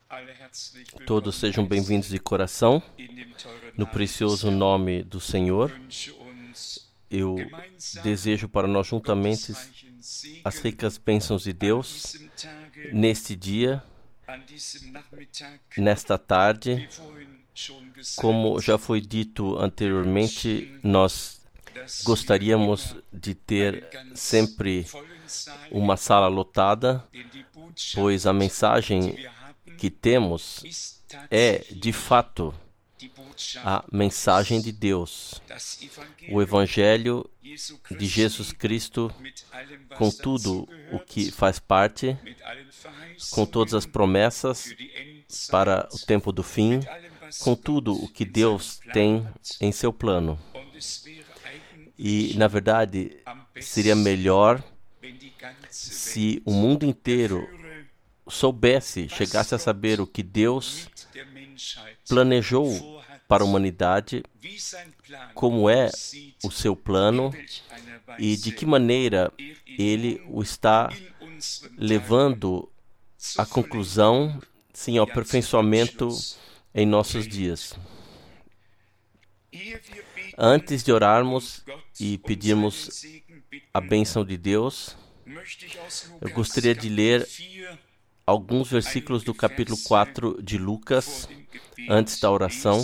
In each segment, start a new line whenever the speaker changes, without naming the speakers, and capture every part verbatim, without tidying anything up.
Todos sejam bem-vindos de coração, no precioso nome do Senhor. Eu desejo para nós juntamente as ricas bênçãos de Deus neste dia, nesta tarde. Como já foi dito anteriormente, nós gostaríamos de ter sempre uma sala lotada, pois a mensagem que temos é, de fato, a mensagem de Deus, o Evangelho de Jesus Cristo, com tudo o que faz parte, com todas as promessas para o tempo do fim, com tudo o que Deus tem em seu plano. E, na verdade, seria melhor se o mundo inteiro soubesse, chegasse a saber o que Deus planejou para a humanidade, como é o seu plano e de que maneira Ele o está levando à conclusão, sim, ao aperfeiçoamento em nossos dias. Antes de orarmos e pedirmos a bênção de Deus, eu gostaria de ler alguns versículos do capítulo quatro de Lucas, antes da oração.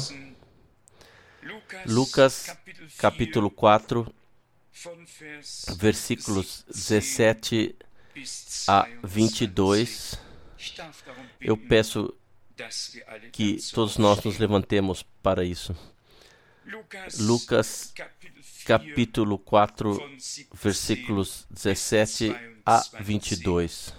Lucas, capítulo quatro, versículos dezessete a vinte e dois. Eu peço que todos nós nos levantemos para isso. Lucas, capítulo quatro, versículos dezessete a vinte e dois.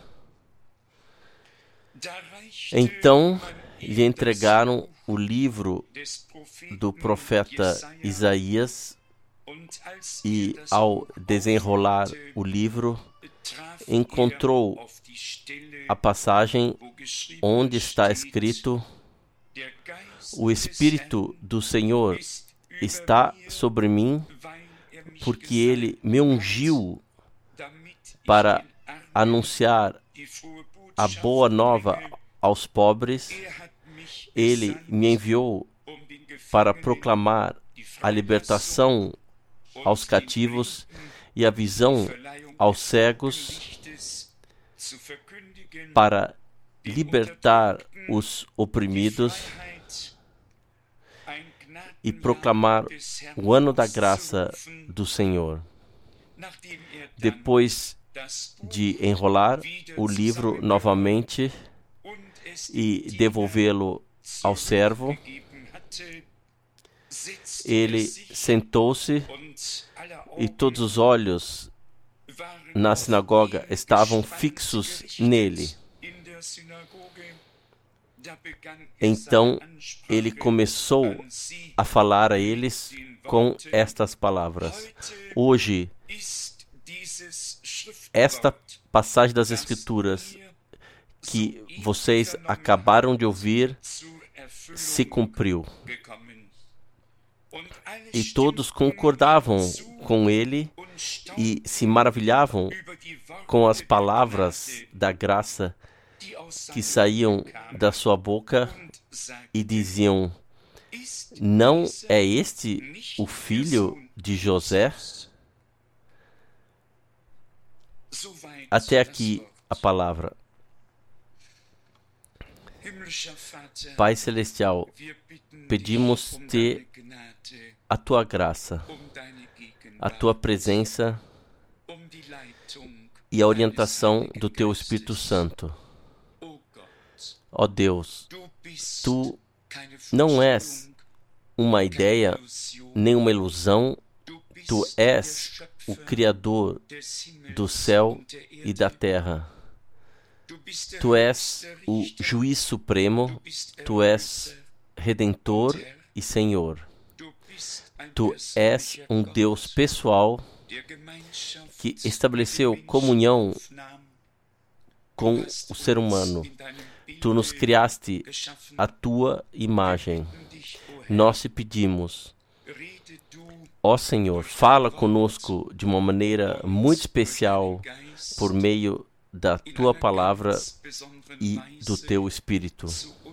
Então lhe entregaram o livro do profeta Isaías e, ao desenrolar o livro, encontrou a passagem onde está escrito: O Espírito do Senhor está sobre mim, porque Ele me ungiu para anunciar a boa nova aos pobres. Ele me enviou para proclamar a libertação aos cativos e a visão aos cegos, para libertar os oprimidos e proclamar o ano da graça do Senhor. Depois de enrolar o livro novamente e devolvê-lo ao servo, ele sentou-se e todos os olhos na sinagoga estavam fixos nele. Então ele começou a falar a eles com estas palavras: Hoje, esta passagem das Escrituras que vocês acabaram de ouvir se cumpriu. E todos concordavam com ele e se maravilhavam com as palavras da graça que saíam da sua boca e diziam: Não é este o filho de José? Até aqui a palavra. Pai Celestial, pedimos-te a tua graça, a tua presença e a orientação do teu Espírito Santo. Ó Deus, tu não és uma ideia, nem uma ilusão, tu és o Criador do céu e da terra. Tu és o Juiz Supremo, tu és Redentor e Senhor. Tu és um Deus pessoal que estabeleceu comunhão com o ser humano. Tu nos criaste à tua imagem. Nós te pedimos, ó Senhor, fala conosco de uma maneira muito especial por meio da tua palavra e do teu Espírito.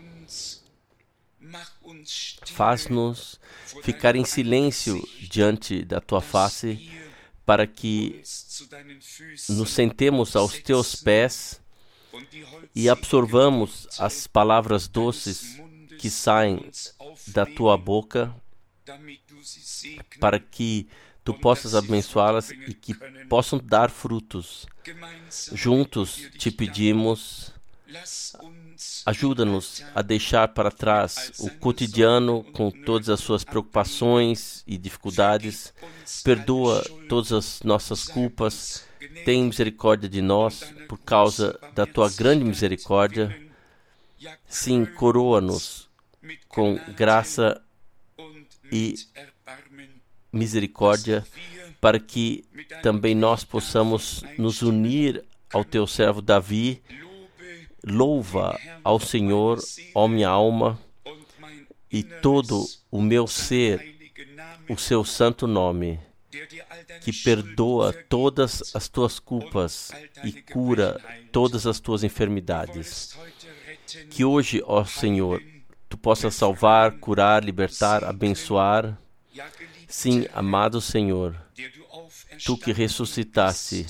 Faz-nos ficar em silêncio diante da tua face, para que nos sentemos aos teus pés e absorvamos as palavras doces que saem da tua boca, para que tu possas abençoá-las e que possam dar frutos. Juntos te pedimos, ajuda-nos a deixar para trás o cotidiano com todas as suas preocupações e dificuldades. Perdoa todas as nossas culpas. Tem misericórdia de nós por causa da tua grande misericórdia. Sim, coroa-nos com graça e misericórdia, para que também nós possamos nos unir ao teu servo Davi. Louva ao Senhor, ó minha alma, e todo o meu ser, o seu santo nome, que perdoa todas as tuas culpas e cura todas as tuas enfermidades. Que hoje, ó Senhor, tu possas salvar, curar, libertar, abençoar. Sim, amado Senhor, tu que ressuscitaste,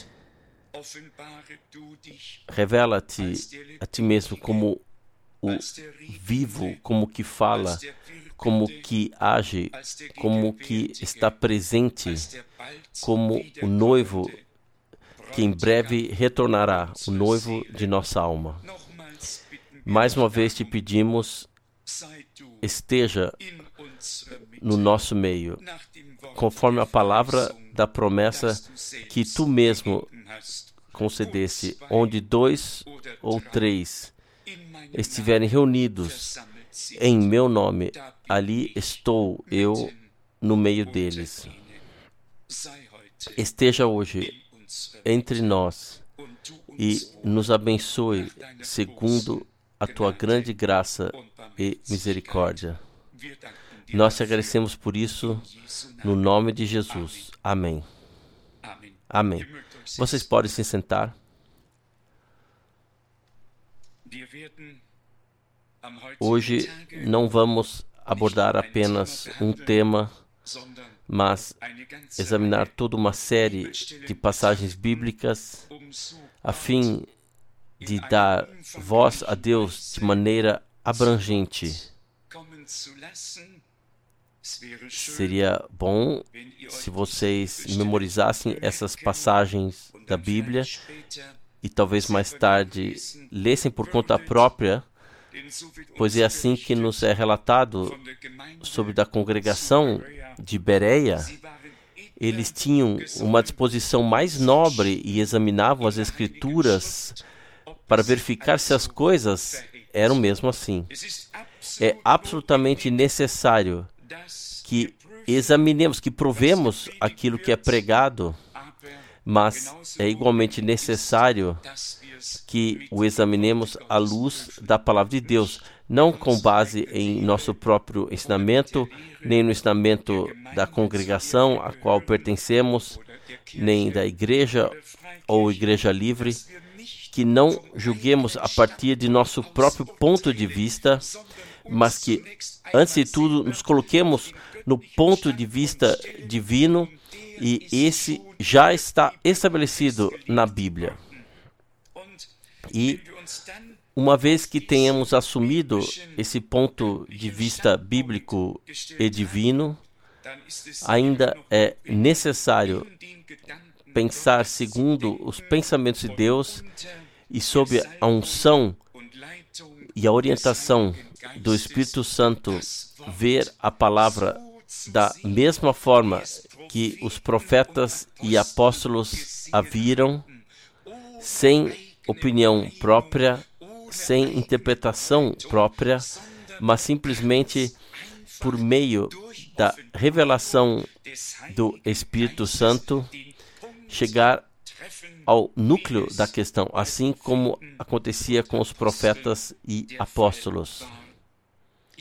revela-te a ti mesmo como o vivo, como que fala, como que age, como que está presente, como o noivo que em breve retornará, o noivo de nossa alma. Mais uma vez te pedimos, esteja no nosso meio, conforme a palavra da promessa que tu mesmo concedesse, onde dois ou três estiverem reunidos em meu nome, ali estou eu no meio deles. Esteja hoje entre nós e nos abençoe segundo a tua grande graça e misericórdia. Nós te agradecemos por isso, no nome de Jesus. Amém. Amém. Vocês podem se sentar. Hoje não vamos abordar apenas um tema, mas examinar toda uma série de passagens bíblicas a fim de dar voz a Deus de maneira abrangente. Seria bom se vocês memorizassem essas passagens da Bíblia e talvez mais tarde lessem por conta própria, pois é assim que nos é relatado sobre da congregação de Bereia. Eles tinham uma disposição mais nobre e examinavam as Escrituras para verificar se as coisas eram mesmo assim. É absolutamente necessário que examinemos, que provemos aquilo que é pregado, mas é igualmente necessário que o examinemos à luz da palavra de Deus, não com base em nosso próprio ensinamento, nem no ensinamento da congregação a qual pertencemos, nem da igreja ou igreja livre, que não julguemos a partir de nosso próprio ponto de vista, mas que, antes de tudo, nos coloquemos no ponto de vista divino, e esse já está estabelecido na Bíblia. E, uma vez que tenhamos assumido esse ponto de vista bíblico e divino, ainda é necessário pensar segundo os pensamentos de Deus e sob a unção e a orientação do Espírito Santo, ver a palavra da mesma forma que os profetas e apóstolos a viram, sem opinião própria, sem interpretação própria, mas simplesmente por meio da revelação do Espírito Santo, chegar ao núcleo da questão, assim como acontecia com os profetas e apóstolos.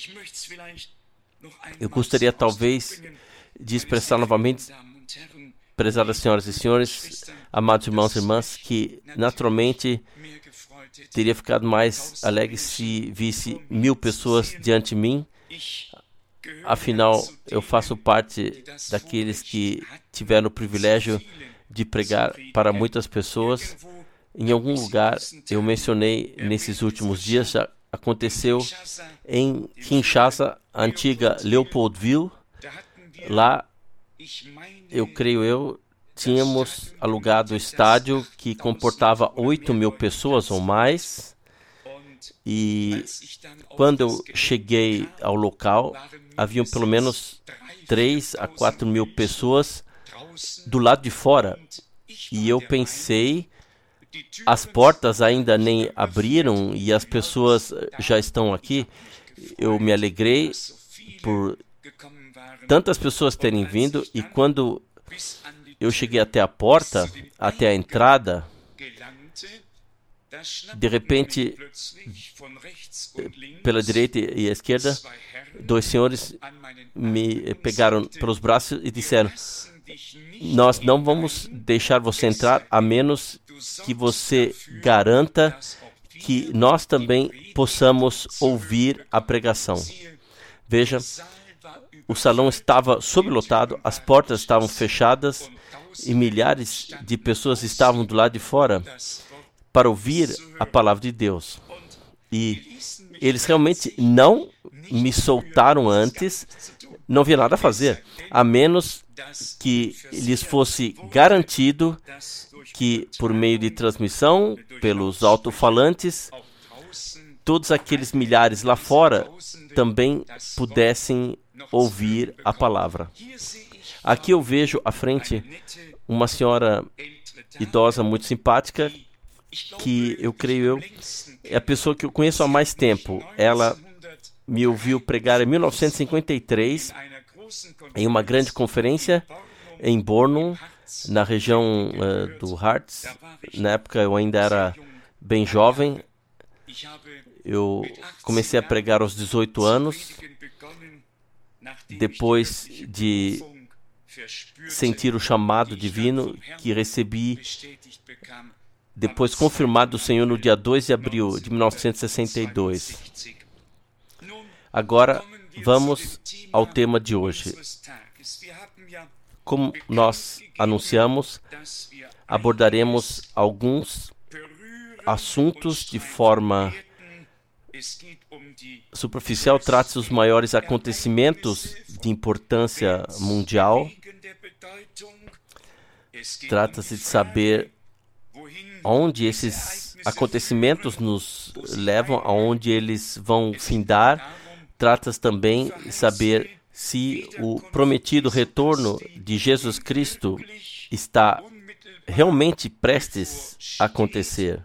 Eu gostaria talvez de expressar novamente prezadas senhoras e senhores, amados irmãos e irmãs, que naturalmente teria ficado mais alegre se visse mil pessoas diante de mim. Afinal, eu faço parte daqueles que tiveram o privilégio de pregar para muitas pessoas. Em algum lugar, eu mencionei nesses últimos dias, já aconteceu em Kinshasa, a antiga Leopoldville. Lá, eu creio eu, tínhamos alugado o estádio que comportava oito mil pessoas ou mais. E quando eu cheguei ao local, haviam pelo menos três a quatro mil pessoas do lado de fora. E eu pensei, as portas ainda nem abriram e as pessoas já estão aqui. Eu me alegrei por tantas pessoas terem vindo, e quando eu cheguei até a porta, até a entrada, de repente, pela direita e a esquerda, dois senhores me pegaram pelos braços e disseram: nós não vamos deixar você entrar a menos que você garanta que nós também possamos ouvir a pregação. Veja, o salão estava sobrelotado, as portas estavam fechadas e milhares de pessoas estavam do lado de fora para ouvir a palavra de Deus. E eles realmente não me soltaram antes, não havia nada a fazer, a menos que lhes fosse garantido que, por meio de transmissão, pelos alto-falantes, todos aqueles milhares lá fora também pudessem ouvir a palavra. Aqui eu vejo à frente uma senhora idosa muito simpática, que eu creio eu é a pessoa que eu conheço há mais tempo. Ela me ouviu pregar em mil novecentos e cinquenta e três em uma grande conferência em Borno, na região uh, do Harz. Na época eu ainda era bem jovem. Eu comecei a pregar aos dezoito anos, depois de sentir o chamado divino que recebi, depois confirmado do Senhor no dia dois de abril de mil novecentos e sessenta e dois. Agora, vamos ao tema de hoje. Como nós anunciamos, abordaremos alguns assuntos de forma superficial. Trata-se dos maiores acontecimentos de importância mundial. Trata-se de saber onde esses acontecimentos nos levam, aonde eles vão findar. Trata-se também de saber se o prometido retorno de Jesus Cristo está realmente prestes a acontecer.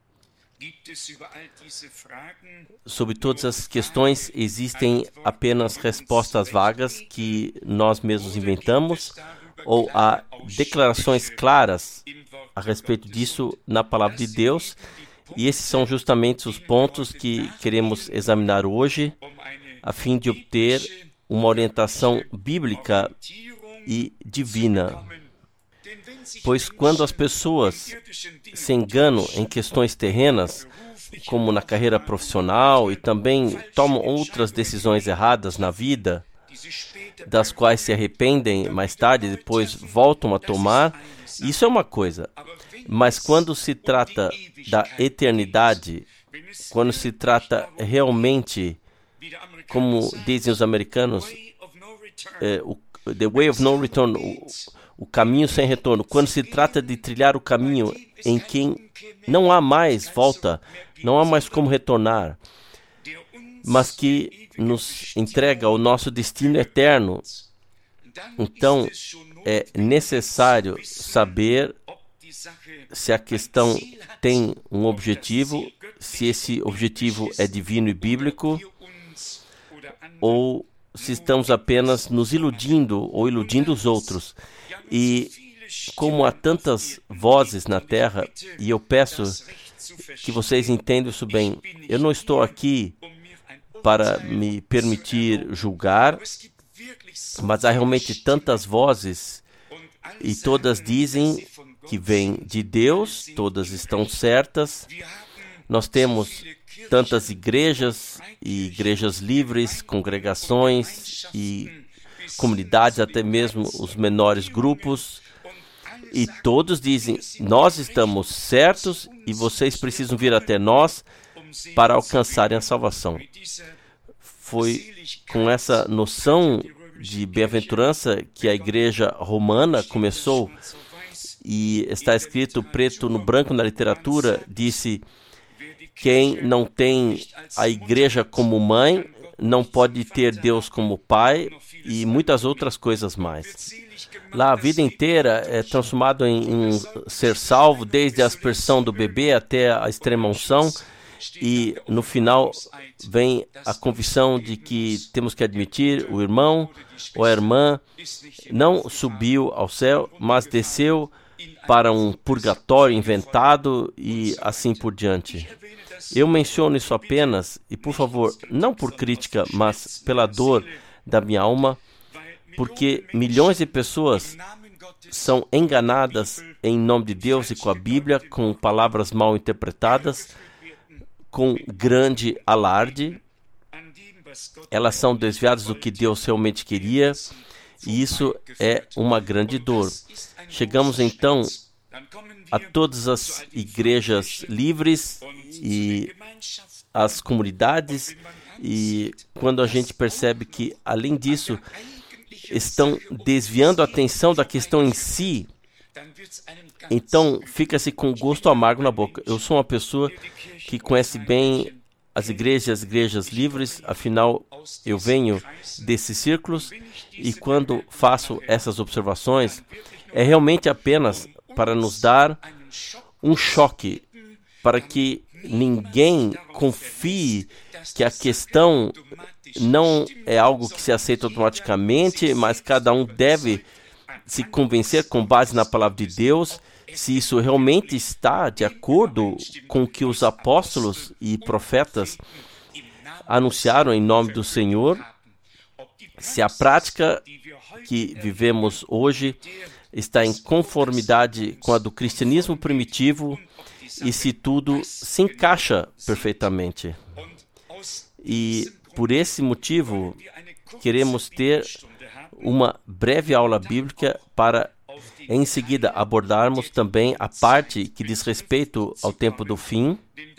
Sobre todas as questões, existem apenas respostas vagas que nós mesmos inventamos, ou há declarações claras a respeito disso na palavra de Deus, e esses são justamente os pontos que queremos examinar hoje, a fim de obter uma orientação bíblica e divina. Pois quando as pessoas se enganam em questões terrenas, como na carreira profissional, e também tomam outras decisões erradas na vida, das quais se arrependem mais tarde e depois voltam a tomar, isso é uma coisa. Mas quando se trata da eternidade, quando se trata realmente, como dizem os americanos, é, o, the way of no return, o, o caminho sem retorno, quando se trata de trilhar o caminho em que não há mais volta, não há mais como retornar, mas que nos entrega o nosso destino eterno, então é necessário saber se a questão tem um objetivo, se esse objetivo é divino e bíblico, ou se estamos apenas nos iludindo ou iludindo os outros. E como há tantas vozes na Terra, e eu peço que vocês entendam isso bem, eu não estou aqui para me permitir julgar, mas há realmente tantas vozes e todas dizem que vêm de Deus, todas estão certas. Nós temos tantas igrejas, e igrejas livres, congregações e comunidades, até mesmo os menores grupos, e todos dizem, nós estamos certos e vocês precisam vir até nós para alcançarem a salvação. Foi com essa noção de bem-aventurança que a igreja romana começou, e está escrito preto no branco na literatura, disse, quem não tem a igreja como mãe, não pode ter Deus como pai, e muitas outras coisas mais. Lá a vida inteira é transformado em, em ser salvo, desde a aspersão do bebê até a extrema unção, e no final vem a convicção de que temos que admitir o irmão ou a irmã não subiu ao céu, mas desceu para um purgatório inventado e assim por diante. Eu menciono isso apenas, e por favor, não por crítica, mas pela dor da minha alma, porque milhões de pessoas são enganadas em nome de Deus e com a Bíblia, com palavras mal interpretadas, com grande alarde. Elas são desviadas do que Deus realmente queria, e isso é uma grande dor. Chegamos então a todas as igrejas livres e as comunidades, e quando a gente percebe que, além disso, estão desviando a atenção da questão em si, então fica-se com gosto amargo na boca. Eu sou uma pessoa que conhece bem as igrejas, as igrejas livres, afinal eu venho desses círculos, e quando faço essas observações, é realmente apenas para nos dar um choque, para que ninguém confie que a questão não é algo que se aceita automaticamente, mas cada um deve se convencer com base na palavra de Deus, se isso realmente está de acordo com o que os apóstolos e profetas anunciaram em nome do Senhor, se a prática que vivemos hoje está em conformidade com a do cristianismo primitivo e se tudo se encaixa perfeitamente. E por esse motivo, queremos ter uma breve aula bíblica para, em seguida, abordarmos também a parte que diz respeito ao tempo do fim,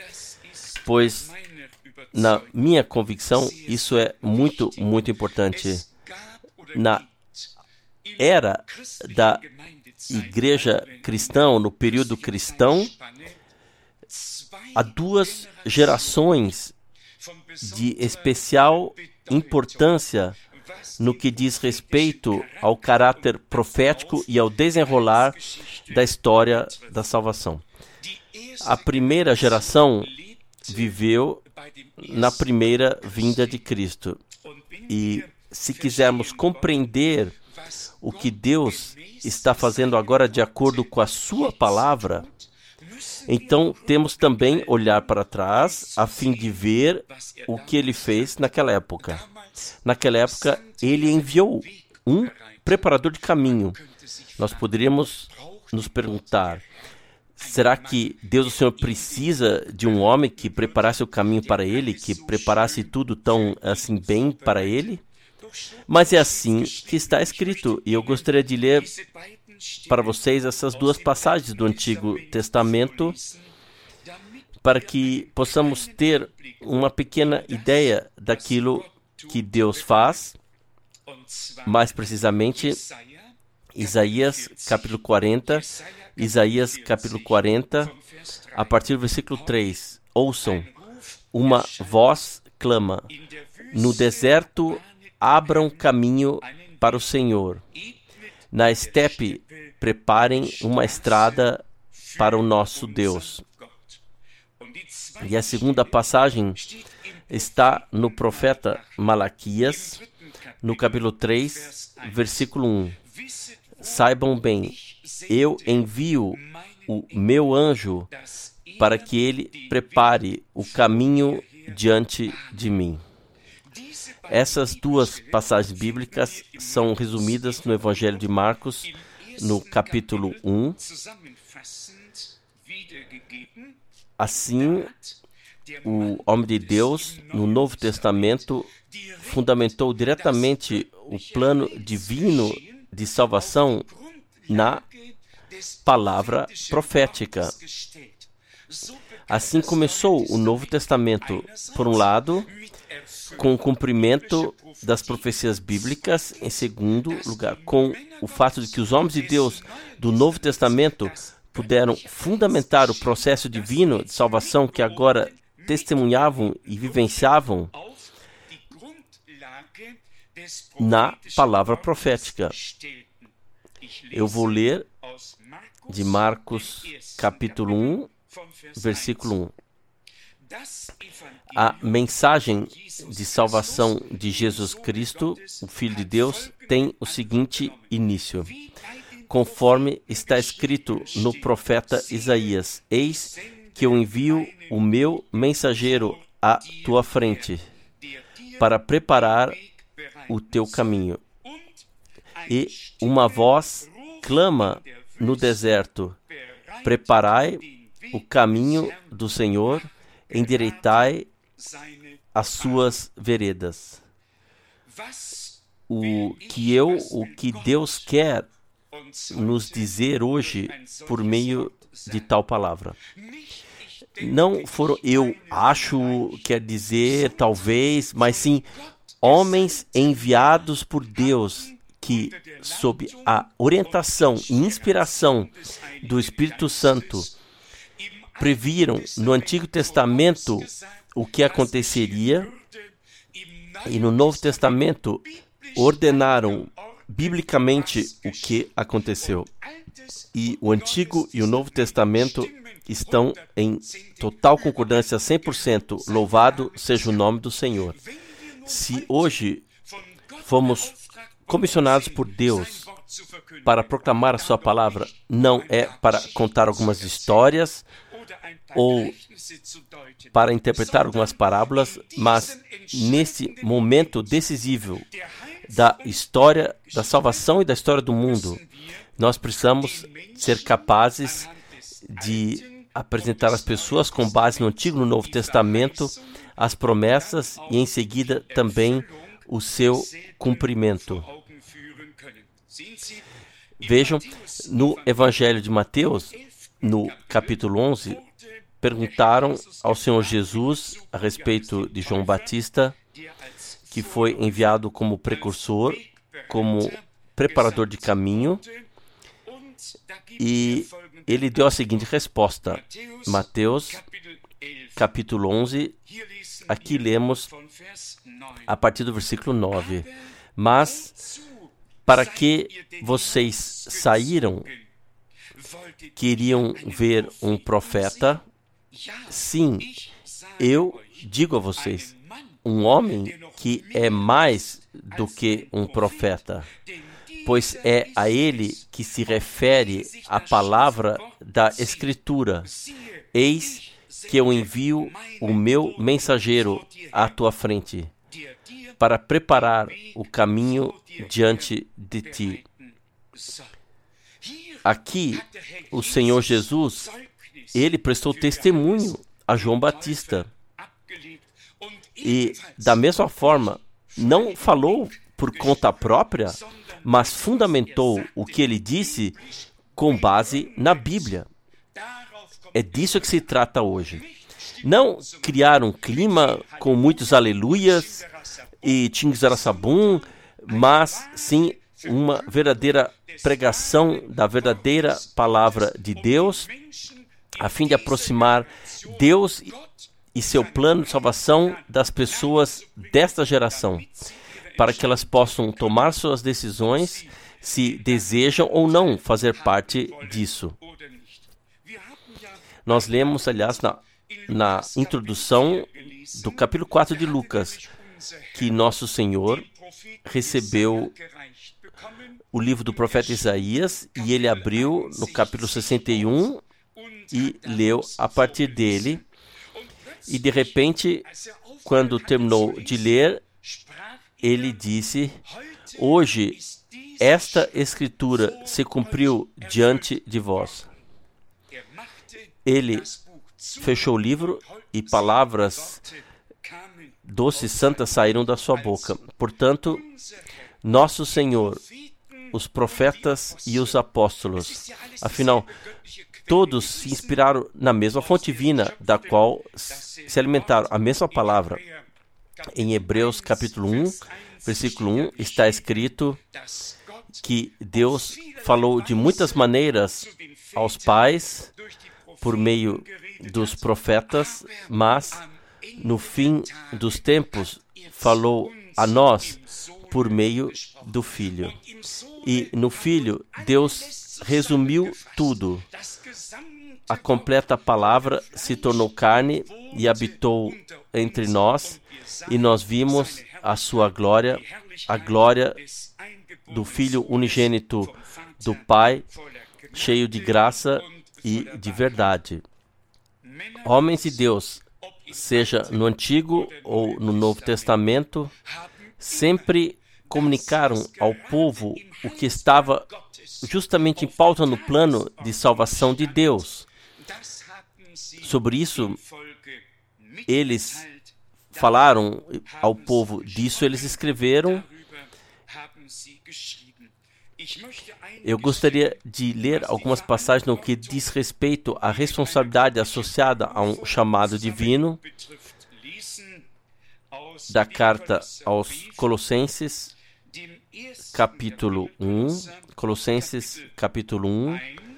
pois, na minha convicção, isso é muito, muito importante. Na era da igreja cristã, no período cristão, há duas gerações de especial importância no que diz respeito ao caráter profético e ao desenrolar da história da salvação. A primeira geração viveu na primeira vinda de Cristo. E se quisermos compreender o que Deus está fazendo agora de acordo com a sua palavra, então temos também olhar para trás a fim de ver o que ele fez naquela época. Naquela época, ele enviou um preparador de caminho. Nós poderíamos nos perguntar, será que Deus, o Senhor, precisa de um homem que preparasse o caminho para ele, que preparasse tudo tão assim bem para ele? Mas é assim que está escrito, e eu gostaria de ler para vocês essas duas passagens do Antigo Testamento, para que possamos ter uma pequena ideia daquilo que Deus faz, mais precisamente Isaías capítulo quarenta, Isaías capítulo quarenta, a partir do versículo três. Ouçam, uma voz clama, no deserto abram caminho para o Senhor, na estepe preparem uma estrada para o nosso Deus. E a segunda passagem está no profeta Malaquias, no capítulo três, versículo um. Saibam bem, eu envio o meu anjo para que ele prepare o caminho diante de mim. Essas duas passagens bíblicas são resumidas no Evangelho de Marcos, no capítulo um. Assim, o homem de Deus, no Novo Testamento, fundamentou diretamente o plano divino de salvação na palavra profética. Assim começou o Novo Testamento, por um lado, com o cumprimento das profecias bíblicas, em segundo lugar, com o fato de que os homens de Deus do Novo Testamento puderam fundamentar o processo divino de salvação que agora testemunhavam e vivenciavam na palavra profética. Eu vou ler de Marcos, capítulo um, versículo um. A mensagem de salvação de Jesus Cristo, o Filho de Deus, tem o seguinte início. Conforme está escrito no profeta Isaías: Eis que eu envio o meu mensageiro à tua frente, para preparar o teu caminho. E uma voz clama no deserto: Preparai o caminho do Senhor, endireitai as suas veredas. O que eu, o que Deus quer nos dizer hoje por meio de tal palavra. Não foram eu acho, quer dizer, talvez, mas sim homens enviados por Deus que, sob a orientação e inspiração do Espírito Santo, previram no Antigo Testamento o que aconteceria e no Novo Testamento ordenaram biblicamente o que aconteceu. E o Antigo e o Novo Testamento estão em total concordância, cem por cento. Louvado seja o nome do Senhor. Se hoje fomos comissionados por Deus para proclamar a sua palavra, não é para contar algumas histórias ou para interpretar algumas parábolas, mas nesse momento decisivo da história da salvação e da história do mundo, nós precisamos ser capazes de apresentar às pessoas, com base no Antigo e no Novo Testamento, as promessas e, em seguida, também o seu cumprimento. Vejam, no Evangelho de Mateus, no capítulo onze, perguntaram ao Senhor Jesus a respeito de João Batista, que foi enviado como precursor, como preparador de caminho, e ele deu a seguinte resposta. Mateus, capítulo onze, aqui lemos a partir do versículo nove. Mas, para que vocês saíram, queriam ver um profeta? Sim, eu digo a vocês, um homem que é mais do que um profeta, pois é a ele que se refere a palavra da Escritura. Eis que eu envio o meu mensageiro à tua frente, para preparar o caminho diante de ti. Aqui, o Senhor Jesus, ele prestou testemunho a João Batista. E, da mesma forma, não falou por conta própria, mas fundamentou o que ele disse com base na Bíblia. É disso que se trata hoje. Não criar um clima com muitos aleluias e tchingzarassabum, mas sim uma verdadeira pregação da verdadeira palavra de Deus, a fim de aproximar Deus e seu plano de salvação das pessoas desta geração, para que elas possam tomar suas decisões se desejam ou não fazer parte disso. Nós lemos, aliás, na, na introdução do capítulo quatro de Lucas, que nosso Senhor recebeu o livro do profeta Isaías e ele abriu no capítulo sessenta e um e leu a partir dele. E, de repente, quando terminou de ler, ele disse: Hoje, esta escritura se cumpriu diante de vós. Ele fechou o livro e palavras doces e santas saíram da sua boca. Portanto, nosso Senhor, os profetas e os apóstolos, afinal, todos se inspiraram na mesma fonte divina, da qual se alimentaram, a mesma palavra. Em Hebreus capítulo um, versículo um, está escrito que Deus falou de muitas maneiras aos pais por meio dos profetas, mas no fim dos tempos falou a nós por meio do Filho. E no Filho, Deus resumiu tudo. A completa palavra se tornou carne e habitou entre nós, e nós vimos a sua glória, a glória do Filho unigênito do Pai, cheio de graça e de verdade. Homens de Deus, seja no Antigo ou no Novo Testamento, sempre comunicaram ao povo o que estava justamente em pauta no plano de salvação de Deus. Sobre isso, eles falaram ao povo disso, eles escreveram. Eu gostaria de ler algumas passagens no que diz respeito à responsabilidade associada a um chamado divino, da carta aos Colossenses, capítulo um, Colossenses, capítulo um,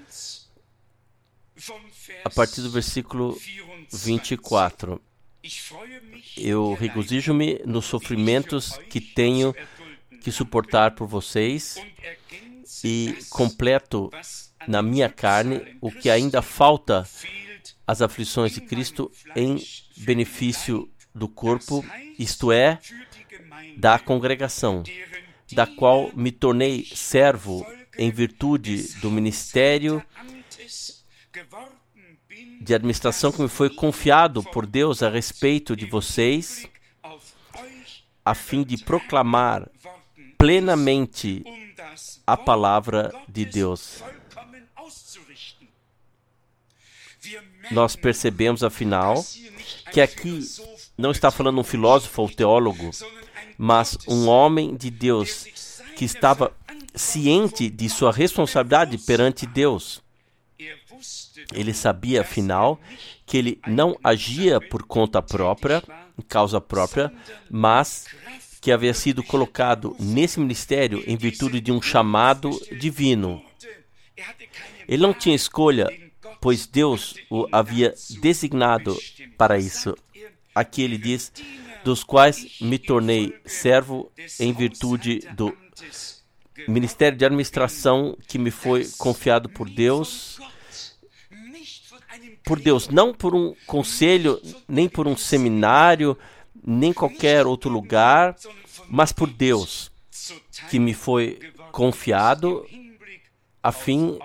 a partir do versículo vinte e quatro. Eu regozijo-me nos sofrimentos que tenho que suportar por vocês e completo na minha carne o que ainda falta às aflições de Cristo em benefício do corpo, isto é, da congregação, da qual me tornei servo em virtude do ministério de administração que me foi confiado por Deus a respeito de vocês, a fim de proclamar plenamente a palavra de Deus. Nós percebemos, afinal, que aqui não está falando um filósofo ou teólogo, mas um homem de Deus que estava ciente de sua responsabilidade perante Deus. Ele sabia, afinal, que ele não agia por conta própria, em causa própria, mas que havia sido colocado nesse ministério em virtude de um chamado divino. Ele não tinha escolha, pois Deus o havia designado para isso. Aqui ele diz, dos quais me tornei servo em virtude do ministério de administração que me foi confiado por Deus, por Deus, não por um conselho, nem por um seminário, nem qualquer outro lugar, mas por Deus, que me foi confiado, a fim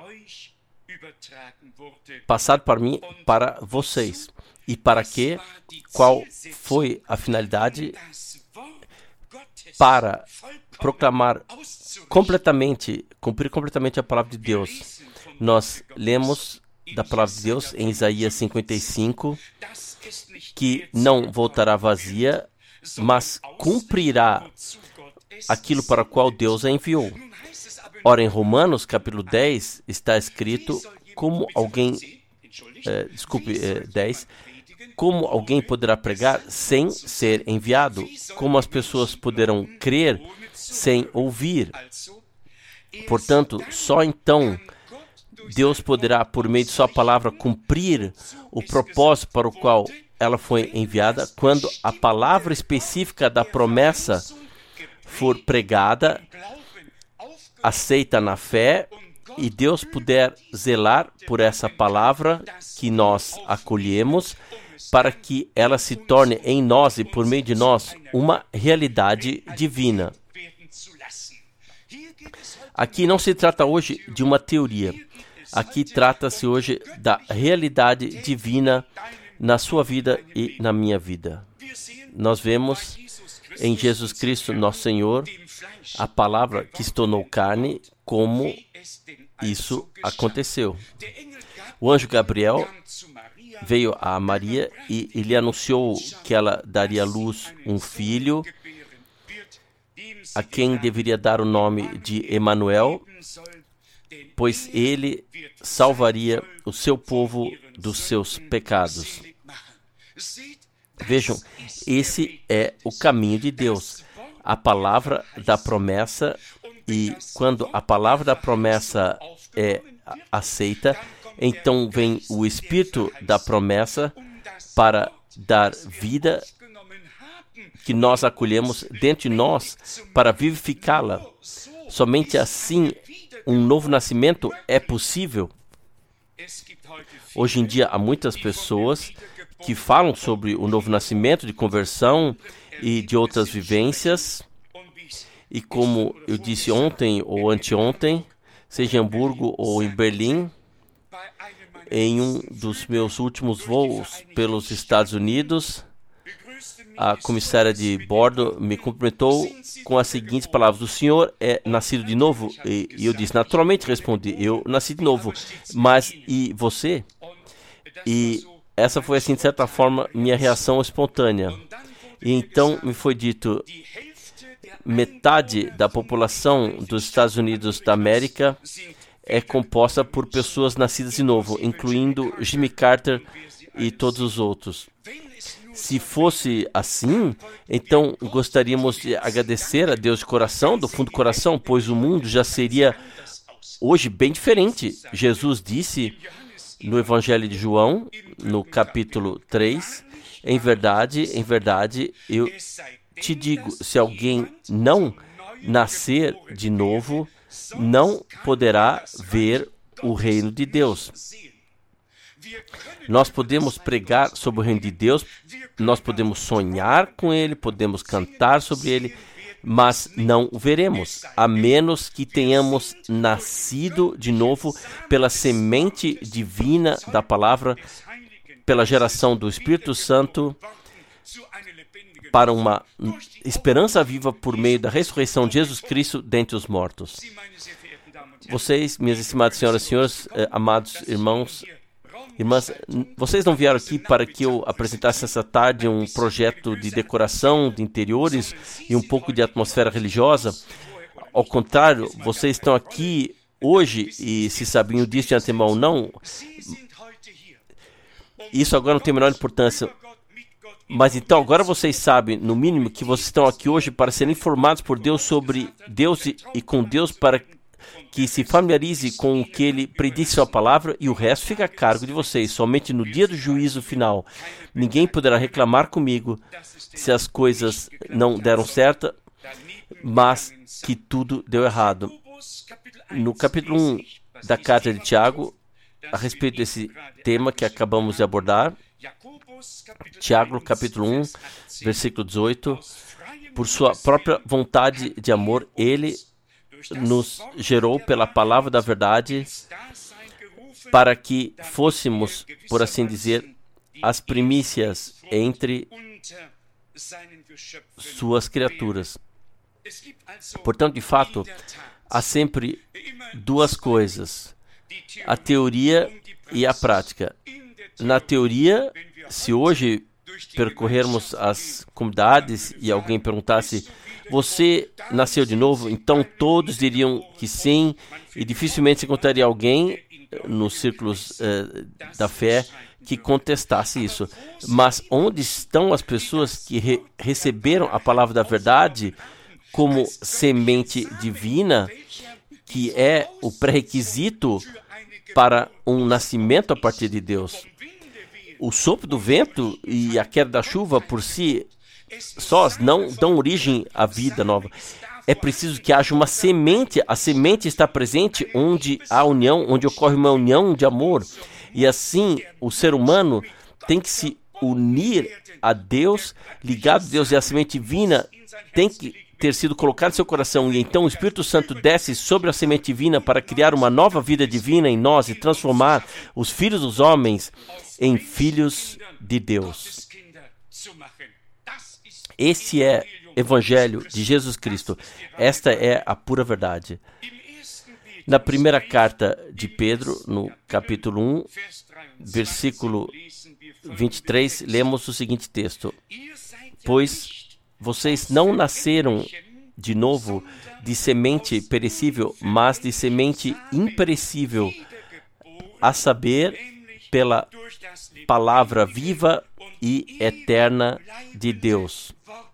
passado para mim, para vocês. E para quê? Qual foi a finalidade? Para proclamar completamente, cumprir completamente a palavra de Deus. Nós lemos da palavra de Deus em Isaías cinquenta e cinco, que não voltará vazia, mas cumprirá aquilo para o qual Deus a enviou. Ora, em Romanos, capítulo dez, está escrito como alguém, eh, desculpe, eh, dez, como alguém poderá pregar sem ser enviado? Como as pessoas poderão crer sem ouvir? Portanto, só então Deus poderá, por meio de sua palavra, cumprir o propósito para o qual ela foi enviada, quando a palavra específica da promessa for pregada, aceita na fé, e Deus puder zelar por essa palavra que nós acolhemos, para que ela se torne em nós e por meio de nós uma realidade divina. Aqui não se trata hoje de uma teoria. Aqui trata-se hoje da realidade divina na sua vida e na minha vida. nós vemos em Jesus Cristo, nosso Senhor, a palavra que se tornou carne, como isso aconteceu. O anjo Gabriel veio a Maria e ele anunciou que ela daria à luz um filho, a quem deveria dar o nome de Emanuel, pois ele salvaria o seu povo dos seus pecados. Vejam, esse é o caminho de Deus, a palavra da promessa, e quando a palavra da promessa é aceita, então vem o Espírito da promessa para dar vida, que nós acolhemos dentro de nós para vivificá-la. Somente assim um novo nascimento é possível. Hoje em dia há muitas pessoas que falam sobre o novo nascimento, de conversão e de outras vivências. E como eu disse ontem ou anteontem, seja em Hamburgo ou em Berlim, em um dos meus últimos voos pelos Estados Unidos, a comissária de bordo me cumprimentou com as seguintes palavras: o senhor é nascido de novo? E eu disse, naturalmente, respondi, eu nasci de novo. Mas, e você? E essa foi, assim, de certa forma, minha reação espontânea. E então me foi dito, metade da população dos Estados Unidos da América é composta por pessoas nascidas de novo, incluindo Jimmy Carter e todos os outros. Se fosse assim, então gostaríamos de agradecer a Deus de coração, do fundo do coração, pois o mundo já seria hoje bem diferente. Jesus disse no Evangelho de João, no capítulo três, em verdade, em verdade, eu te digo, se alguém não nascer de novo, não poderá ver o reino de Deus. Nós podemos pregar sobre o reino de Deus, nós podemos sonhar com ele, podemos cantar sobre ele, mas não o veremos, a menos que tenhamos nascido de novo pela semente divina da palavra, pela geração do Espírito Santo, para uma esperança viva por meio da ressurreição de Jesus Cristo dentre os mortos. Vocês, minhas estimadas senhoras e senhores, eh, amados irmãos, irmãs, vocês não vieram aqui para que eu apresentasse essa tarde um projeto de decoração de interiores e um pouco de atmosfera religiosa. Ao contrário, vocês estão aqui hoje e se sabiam disso de antemão ou não, isso agora não tem a menor importância. Mas então, agora vocês sabem, no mínimo, que vocês estão aqui hoje para serem informados por Deus sobre Deus e, e com Deus, para que se familiarize com o que Ele prediz em sua palavra, e o resto fica a cargo de vocês. Somente no dia do juízo final, ninguém poderá reclamar comigo se as coisas não deram certo, mas que tudo deu errado. No capítulo um da carta de Tiago, a respeito desse tema que acabamos de abordar, Tiago, capítulo um, versículo dezoito, por sua própria vontade de amor, ele nos gerou pela palavra da verdade para que fôssemos, por assim dizer, as primícias entre suas criaturas. Portanto, de fato, há sempre duas coisas, a teoria e a prática. Na teoria, se hoje percorrermos as comunidades e alguém perguntasse, você nasceu de novo? Então todos diriam que sim, e dificilmente se encontraria alguém nos círculos eh, da fé que contestasse isso. Mas onde estão as pessoas que re- receberam a palavra da verdade como semente divina, que é o pré-requisito para um nascimento a partir de Deus? O sopro do vento e a queda da chuva por si sós não dão origem à vida nova. É preciso que haja uma semente. A semente está presente onde há união, onde ocorre uma união de amor. E assim, o ser humano tem que se unir a Deus, ligado a Deus, e a semente divina tem que ter sido colocada em seu coração. E então o Espírito Santo desce sobre a semente divina para criar uma nova vida divina em nós e transformar os filhos dos homens em filhos de Deus. Este é o Evangelho de Jesus Cristo. Esta é a pura verdade. Na primeira carta de Pedro, no capítulo um, versículo vinte e três, lemos o seguinte texto: pois vocês não nasceram de novo de semente perecível, mas de semente imperecível, a saber, pela palavra viva e eterna de Deus.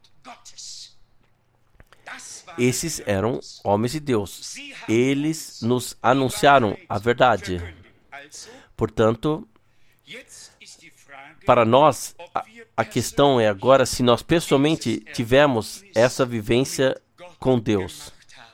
Esses eram homens de Deus. Eles nos anunciaram a verdade. Portanto, para nós, a, a questão é agora se nós pessoalmente tivemos essa vivência com Deus.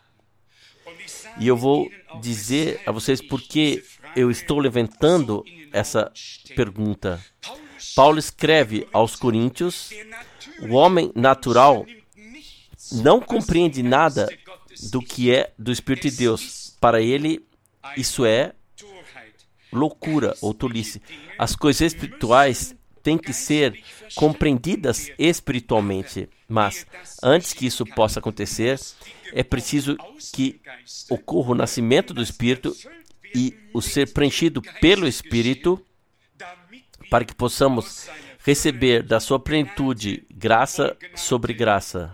E eu vou dizer a vocês por que eu estou levantando essa pergunta. Paulo escreve aos Coríntios: o homem natural não compreende nada do que é do Espírito de Deus. Para ele, isso é loucura ou tolice. As coisas espirituais têm que ser compreendidas espiritualmente. Mas, antes que isso possa acontecer, é preciso que ocorra o nascimento do Espírito e o ser preenchido pelo Espírito, para que possamos receber da sua plenitude graça sobre graça.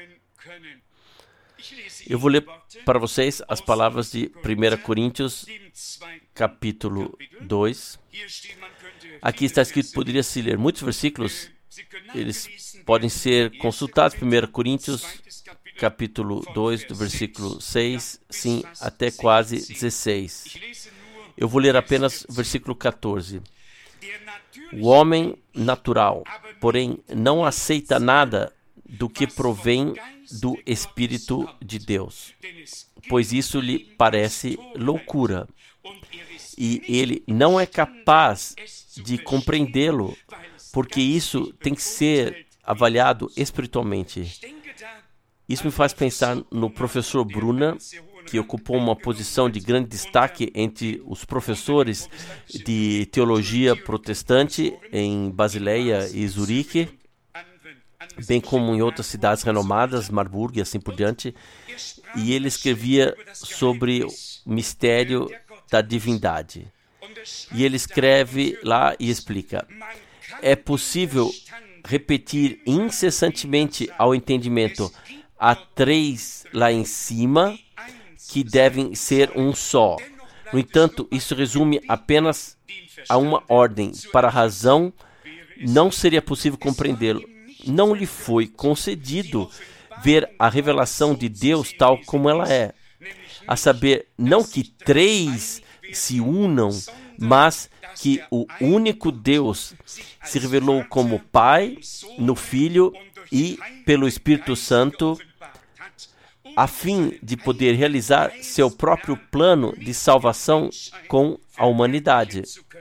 Eu vou ler para vocês as palavras de primeira Coríntios, capítulo dois. Aqui está escrito, poderia se ler muitos versículos, eles podem ser consultados. primeira Coríntios, capítulo dois, do versículo seis, sim, até quase dezesseis. Eu vou ler apenas o versículo quatorze. O homem natural, porém, não aceita nada do que provém do Espírito de Deus, pois isso lhe parece loucura, e ele não é capaz de compreendê-lo, porque isso tem que ser avaliado espiritualmente. Isso me faz pensar no professor Brunner, que ocupou uma posição de grande destaque entre os professores de teologia protestante em Basileia e Zurique, bem como em outras cidades renomadas, Marburg e assim por diante, e ele escrevia sobre o mistério da divindade. E ele escreve lá e explica: é possível repetir incessantemente ao entendimento: há três lá em cima que devem ser um só. No entanto, isso resume apenas a uma ordem. Para a razão, não seria possível compreendê-lo. Não lhe foi concedido ver a revelação de Deus tal como ela é. A saber, não que três se unam, mas que o único Deus se revelou como Pai, no Filho e pelo Espírito Santo, a fim de poder realizar seu próprio plano de salvação com a humanidade.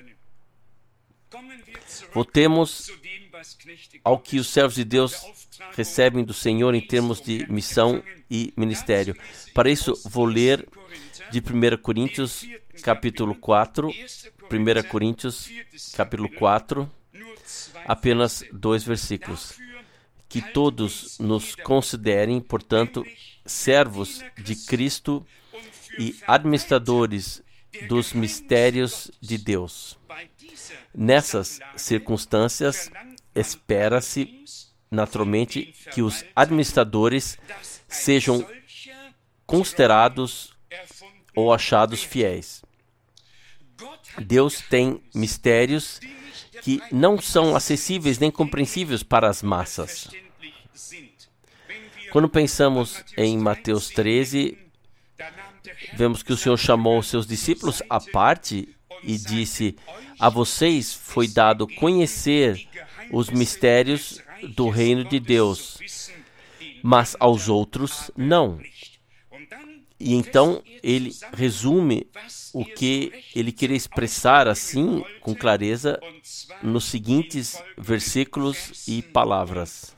Voltemos ao que os servos de Deus recebem do Senhor em termos de missão e ministério. Para isso, vou ler de primeira Coríntios, capítulo quatro, primeira Coríntios, capítulo quatro, apenas dois versículos. Que todos nos considerem, portanto, servos de Cristo e administradores dos mistérios de Deus. Nessas circunstâncias, espera-se, naturalmente, que os administradores sejam considerados ou achados fiéis. Deus tem mistérios que não são acessíveis nem compreensíveis para as massas. Quando pensamos em Mateus treze, vemos que o Senhor chamou seus discípulos à parte e disse: a vocês foi dado conhecer os mistérios do reino de Deus, mas aos outros não. E então ele resume o que ele queria expressar assim, com clareza, nos seguintes versículos e palavras.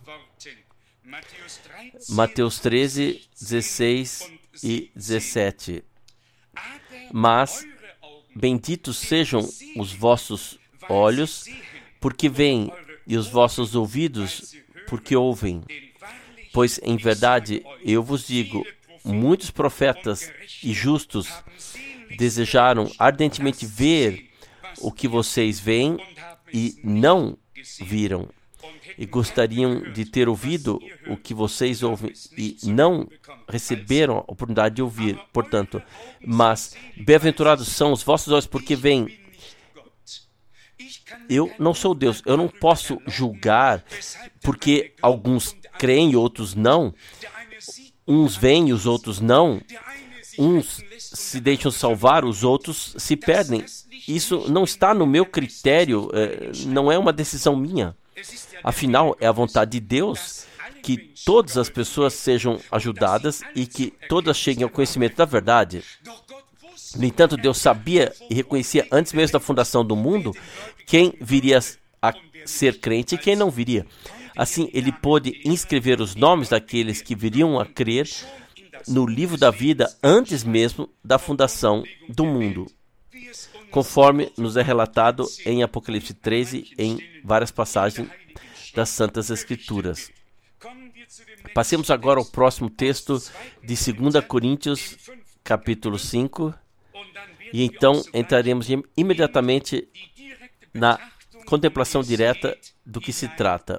Mateus treze, dezesseis e dezessete. Mas benditos sejam os vossos olhos, porque veem, e os vossos ouvidos, porque ouvem. Pois, em verdade, eu vos digo, muitos profetas e justos desejaram ardentemente ver o que vocês veem e não viram, e gostariam de ter ouvido o que vocês ouvem e não receberam a oportunidade de ouvir. Portanto, mas bem-aventurados são os vossos olhos porque veem. Eu não sou Deus, eu não posso julgar porque alguns creem e outros não. Uns veem e os outros não. Uns se deixam salvar, os outros se perdem. Isso não está no meu critério, não é uma decisão minha. Afinal, é a vontade de Deus que todas as pessoas sejam ajudadas e que todas cheguem ao conhecimento da verdade. No entanto, Deus sabia e reconhecia antes mesmo da fundação do mundo quem viria a ser crente e quem não viria. Assim, ele pôde inscrever os nomes daqueles que viriam a crer no livro da vida antes mesmo da fundação do mundo, conforme nos é relatado em Apocalipse treze, em várias passagens das Santas Escrituras. Passemos agora ao próximo texto de segunda Coríntios, capítulo cinco, e então entraremos imediatamente na contemplação direta do que se trata.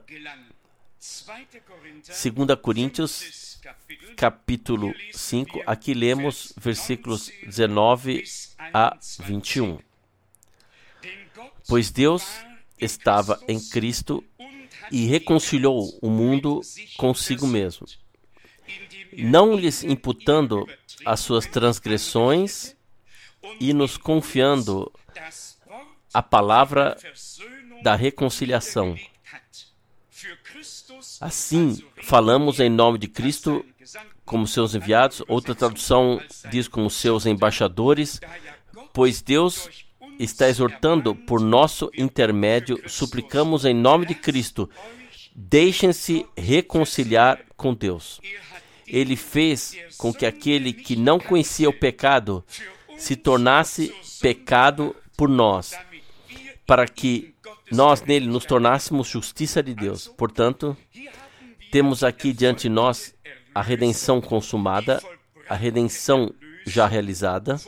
segunda Coríntios, capítulo cinco, aqui lemos versículos dezenove a vinte e um. Pois Deus estava em Cristo e reconciliou o mundo consigo mesmo, não lhes imputando as suas transgressões e nos confiando a palavra da reconciliação. Assim, falamos em nome de Cristo como seus enviados. Outra tradução diz como seus embaixadores, pois Deus está exortando por nosso intermédio, suplicamos em nome de Cristo, deixem-se reconciliar com Deus. Ele fez com que aquele que não conhecia o pecado se tornasse pecado por nós, para que nós nele nos tornássemos justiça de Deus. Portanto, temos aqui diante de nós a redenção consumada, a redenção já realizada.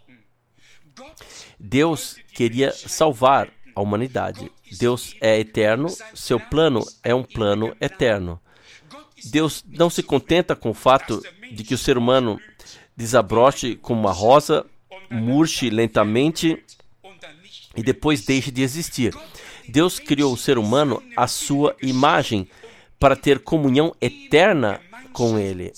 Deus queria salvar a humanidade. Deus é eterno, seu plano é um plano eterno. Deus não se contenta com o fato de que o ser humano desabroche como uma rosa, murche lentamente e depois deixe de existir. Deus criou o ser humano à sua imagem para ter comunhão eterna com ele.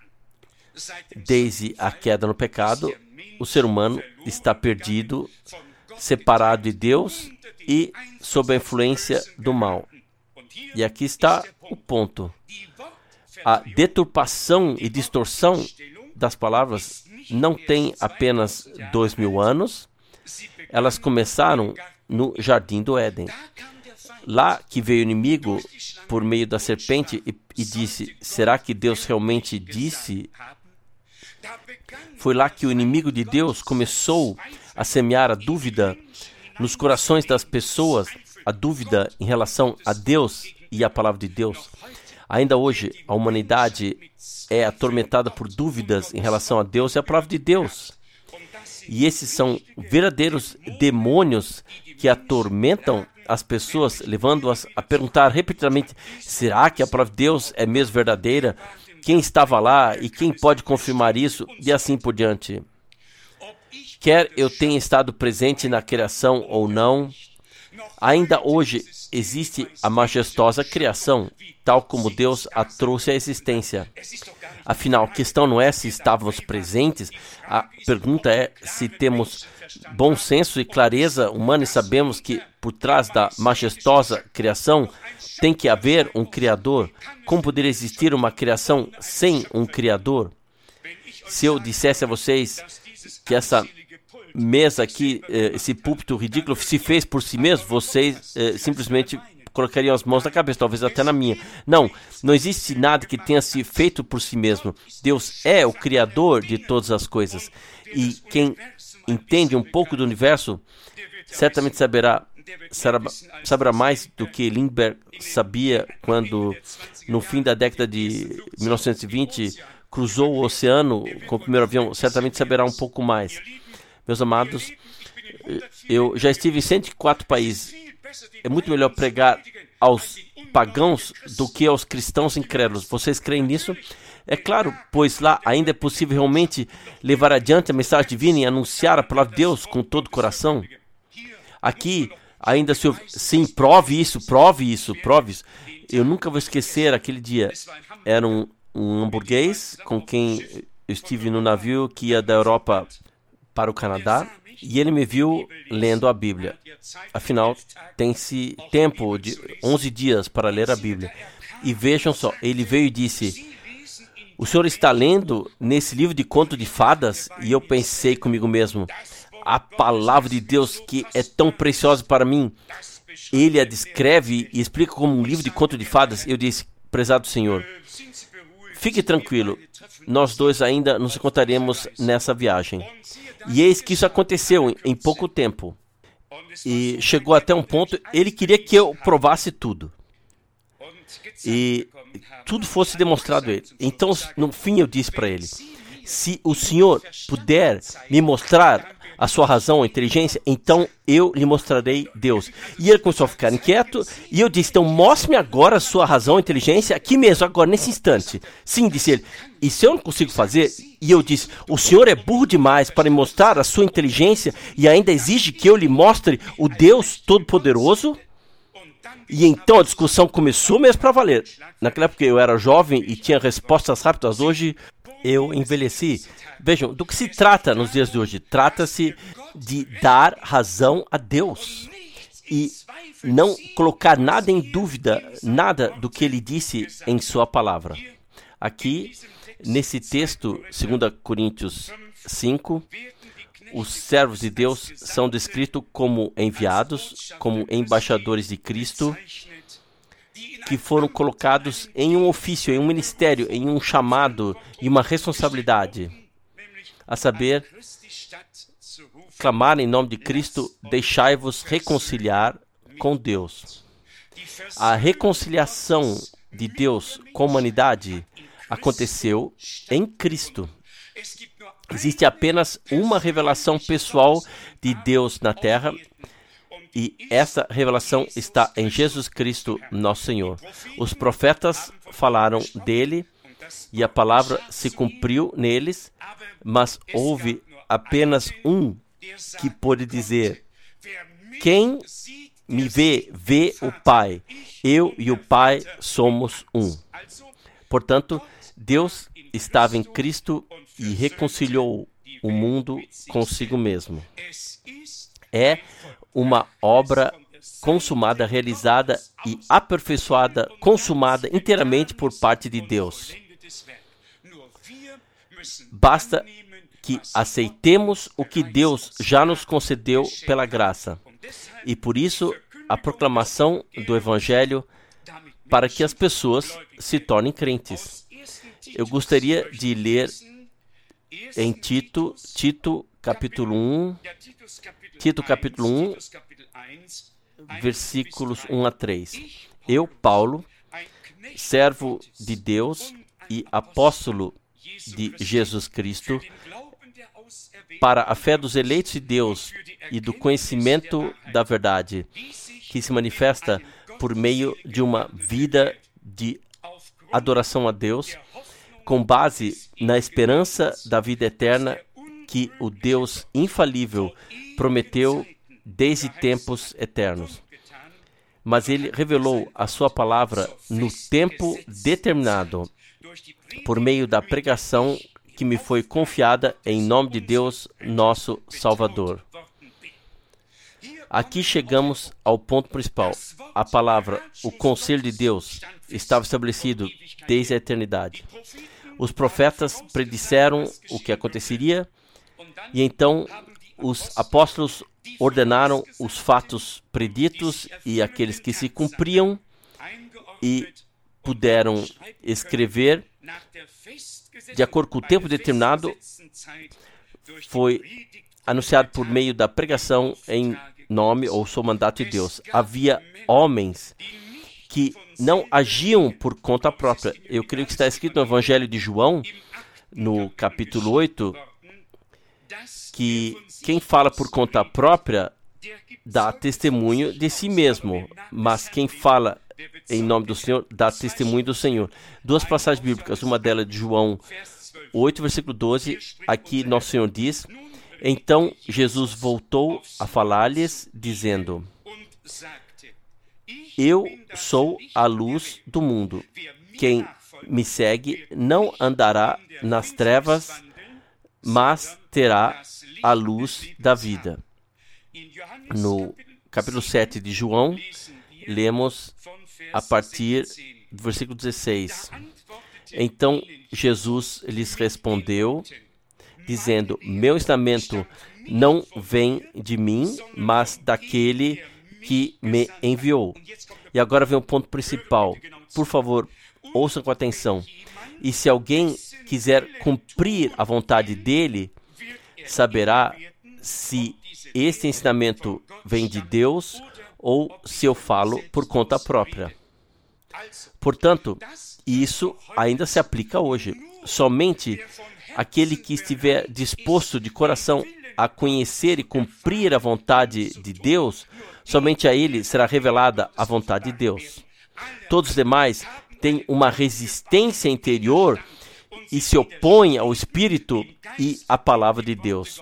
Desde a queda no pecado, o ser humano está perdido, separado de Deus e sob a influência do mal. E aqui está o ponto. A deturpação e distorção das palavras não tem apenas dois mil anos. Elas começaram no Jardim do Éden. Lá que veio o inimigo por meio da serpente e, e disse, será que Deus realmente disse? Foi lá que o inimigo de Deus começou a semear a dúvida nos corações das pessoas, a dúvida em relação a Deus e a palavra de Deus. Ainda hoje, a humanidade é atormentada por dúvidas em relação a Deus e a palavra de Deus. E esses são verdadeiros demônios que atormentam as pessoas, levando-as a perguntar repetidamente, será que a palavra de Deus é mesmo verdadeira? Quem estava lá e quem pode confirmar isso? E assim por diante. Quer eu tenha estado presente na criação ou não, ainda hoje existe a majestosa criação, tal como Deus a trouxe à existência. Afinal, a questão não é se estávamos presentes, a pergunta é se temos bom senso e clareza humana e sabemos que por trás da majestosa criação tem que haver um Criador. Como poderia existir uma criação sem um Criador? Se eu dissesse a vocês que essa mesa aqui, esse púlpito ridículo, se fez por si mesmo, vocês eh, simplesmente colocariam as mãos na cabeça, talvez até na minha. Não, não existe nada que tenha se feito por si mesmo. Deus é o Criador de todas as coisas. E quem entende um pouco do universo, certamente saberá saberá mais do que Lindbergh sabia quando, no fim da década de mil novecentos e vinte, cruzou o oceano com o primeiro avião. Certamente saberá um pouco mais. Meus amados, eu já estive em cento e quatro países. É muito melhor pregar aos pagãos do que aos cristãos incrédulos. Vocês creem nisso? É claro, pois lá ainda é possível realmente levar adiante a mensagem divina e anunciar a palavra de Deus com todo o coração. Aqui, ainda se sim, prove isso, prove isso, prove isso. Eu nunca vou esquecer aquele dia. Era um, um hamburguês com quem eu estive no navio que ia da Europa para o Canadá. E ele me viu lendo a Bíblia. Afinal, tem-se tempo de onze dias para ler a Bíblia. E vejam só, ele veio e disse: o senhor está lendo nesse livro de conto de fadas? E eu pensei comigo mesmo, a palavra de Deus que é tão preciosa para mim, ele a descreve e explica como um livro de conto de fadas. Eu disse: prezado senhor, fique tranquilo, nós dois ainda nos encontraremos nessa viagem. E eis que isso aconteceu em, em pouco tempo. E chegou até um ponto, ele queria que eu provasse tudo. E tudo fosse demonstrado a ele. Então, no fim, eu disse para ele: se o senhor puder me mostrar a sua razão, a inteligência, então eu lhe mostrarei Deus. E ele começou a ficar inquieto, e eu disse: então mostre-me agora a sua razão, a inteligência, aqui mesmo, agora, nesse instante. Sim, disse ele. E se eu não consigo fazer? E eu disse: o senhor é burro demais para me mostrar a sua inteligência e ainda exige que eu lhe mostre o Deus Todo-Poderoso? E então a discussão começou mesmo para valer. Naquela época eu era jovem e tinha respostas rápidas. Hoje eu envelheci. Vejam, do que se trata nos dias de hoje? Trata-se de dar razão a Deus e não colocar nada em dúvida, nada do que ele disse em sua palavra. Aqui, nesse texto, dois Coríntios cinco, os servos de Deus são descritos como enviados, como embaixadores de Cristo, que foram colocados em um ofício, em um ministério, em um chamado e uma responsabilidade, a saber, clamar em nome de Cristo: deixai-vos reconciliar com Deus. A reconciliação de Deus com a humanidade aconteceu em Cristo. Existe apenas uma revelação pessoal de Deus na terra, e essa revelação está em Jesus Cristo, nosso Senhor. Os profetas falaram dele, e a palavra se cumpriu neles, mas houve apenas um que pôde dizer: quem me vê, vê o Pai. Eu e o Pai somos um. Portanto, Deus estava em Cristo e reconciliou o mundo consigo mesmo. É uma obra consumada, realizada e aperfeiçoada, consumada inteiramente por parte de Deus. Basta que aceitemos o que Deus já nos concedeu pela graça. E por isso, a proclamação do Evangelho para que as pessoas se tornem crentes. Eu gostaria de ler em Tito, Tito capítulo um, Tito capítulo um, versículos um a três. Eu, Paulo, servo de Deus e apóstolo de Jesus Cristo, para a fé dos eleitos de Deus e do conhecimento da verdade, que se manifesta por meio de uma vida de adoração a Deus, com base na esperança da vida eterna que o Deus infalível prometeu desde tempos eternos. Mas ele revelou a sua palavra no tempo determinado, por meio da pregação que me foi confiada em nome de Deus, nosso Salvador. Aqui chegamos ao ponto principal. A palavra, o conselho de Deus, estava estabelecido desde a eternidade. Os profetas predisseram o que aconteceria, e então os apóstolos ordenaram os fatos preditos e aqueles que se cumpriam, e puderam escrever de acordo com o tempo determinado. Foi anunciado por meio da pregação em nome ou sob mandato de Deus. Havia homens que não agiam por conta própria. Eu creio que está escrito no Evangelho de João, no capítulo oito, que quem fala por conta própria dá testemunho de si mesmo, mas quem fala em nome do Senhor dá testemunho do Senhor. Duas passagens bíblicas, uma delas de João oito, versículo doze, aqui nosso Senhor diz: então Jesus voltou a falar-lhes, dizendo: eu sou a luz do mundo. Quem me segue não andará nas trevas, mas terá a luz da vida. No capítulo sete de João, lemos a partir do versículo dezesseis. Então Jesus lhes respondeu, dizendo: meu ensinamento não vem de mim, mas daquele que me enviou. E agora vem o ponto principal. Por favor, ouçam com atenção. E se alguém quiser cumprir a vontade dele, saberá se este ensinamento vem de Deus ou se eu falo por conta própria. Portanto, isso ainda se aplica hoje. Somente aquele que estiver disposto de coração a conhecer e cumprir a vontade de Deus, somente a ele será revelada a vontade de Deus. Todos os demais têm uma resistência interior e se opõem ao Espírito e à palavra de Deus.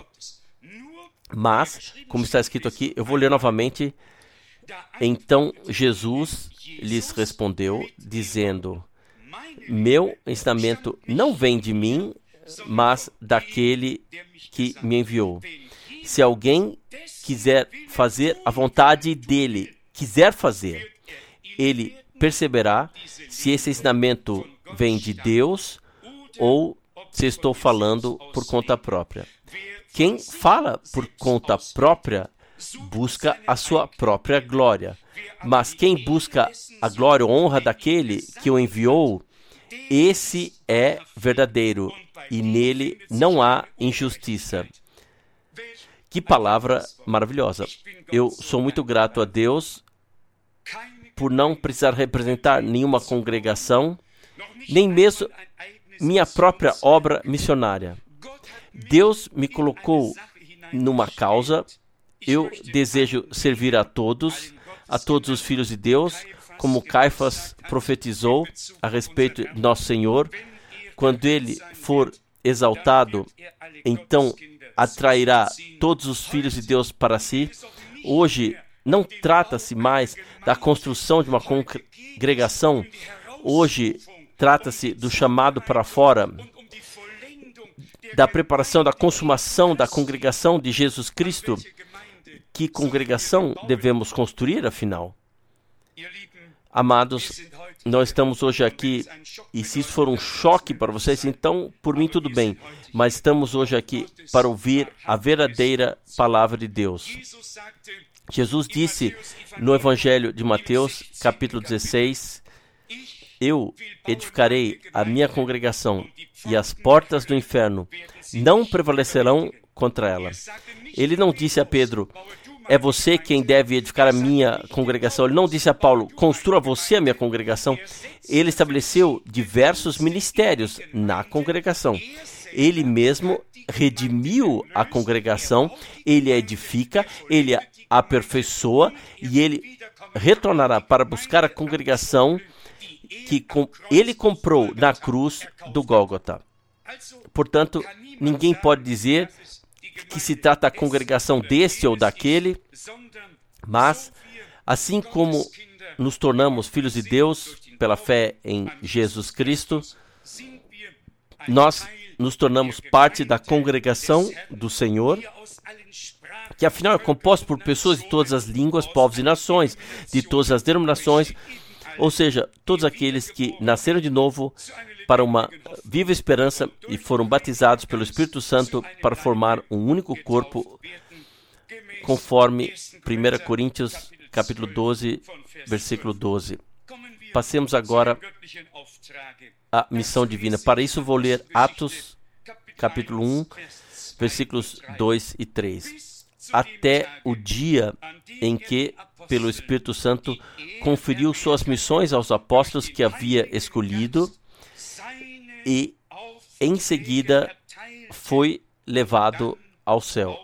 Mas, como está escrito aqui, eu vou ler novamente. Então Jesus lhes respondeu, dizendo: meu ensinamento não vem de mim, mas daquele que me enviou. Se alguém quiser fazer a vontade dele, quiser fazer, ele perceberá se esse ensinamento vem de Deus ou se estou falando por conta própria. Quem fala por conta própria busca a sua própria glória, mas quem busca a glória ou honra daquele que o enviou, esse é verdadeiro e nele não há injustiça. Que palavra maravilhosa! Eu sou muito grato a Deus por não precisar representar nenhuma congregação, nem mesmo minha própria obra missionária. Deus me colocou numa causa. Eu desejo servir a todos, a todos os filhos de Deus, como Caifás profetizou a respeito de nosso Senhor. Quando ele for exaltado, então atrairá todos os filhos de Deus para si. Hoje não trata-se mais da construção de uma congregação. Hoje trata-se do chamado para fora, da preparação, da consumação da congregação de Jesus Cristo. Que congregação devemos construir, afinal? Amados, nós estamos hoje aqui, e se isso for um choque para vocês, então, por mim, tudo bem. Mas estamos hoje aqui para ouvir a verdadeira palavra de Deus. Jesus disse no Evangelho de Mateus, capítulo dezesseis, eu edificarei a minha congregação, e as portas do inferno não prevalecerão contra ela. Ele não disse a Pedro: é você quem deve edificar a minha congregação. Ele não disse a Paulo: construa você a minha congregação. Ele estabeleceu diversos ministérios na congregação. Ele mesmo redimiu a congregação, ele a edifica, ele a aperfeiçoa e ele retornará para buscar a congregação que com, ele comprou na cruz do Gólgota. Portanto, ninguém pode dizer que se trata da congregação deste ou daquele, mas assim como nos tornamos filhos de Deus pela fé em Jesus Cristo, nós nos tornamos parte da congregação do Senhor, que afinal é composta por pessoas de todas as línguas, povos e nações, de todas as denominações, ou seja, todos aqueles que nasceram de novo para uma viva esperança e foram batizados pelo Espírito Santo para formar um único corpo, conforme primeira Coríntios, capítulo doze, versículo doze. Passemos agora à missão divina. Para isso vou ler Atos, capítulo um, versículos dois e três. até o dia em que, pelo Espírito Santo, conferiu suas missões aos apóstolos que havia escolhido e, em seguida, foi levado ao céu.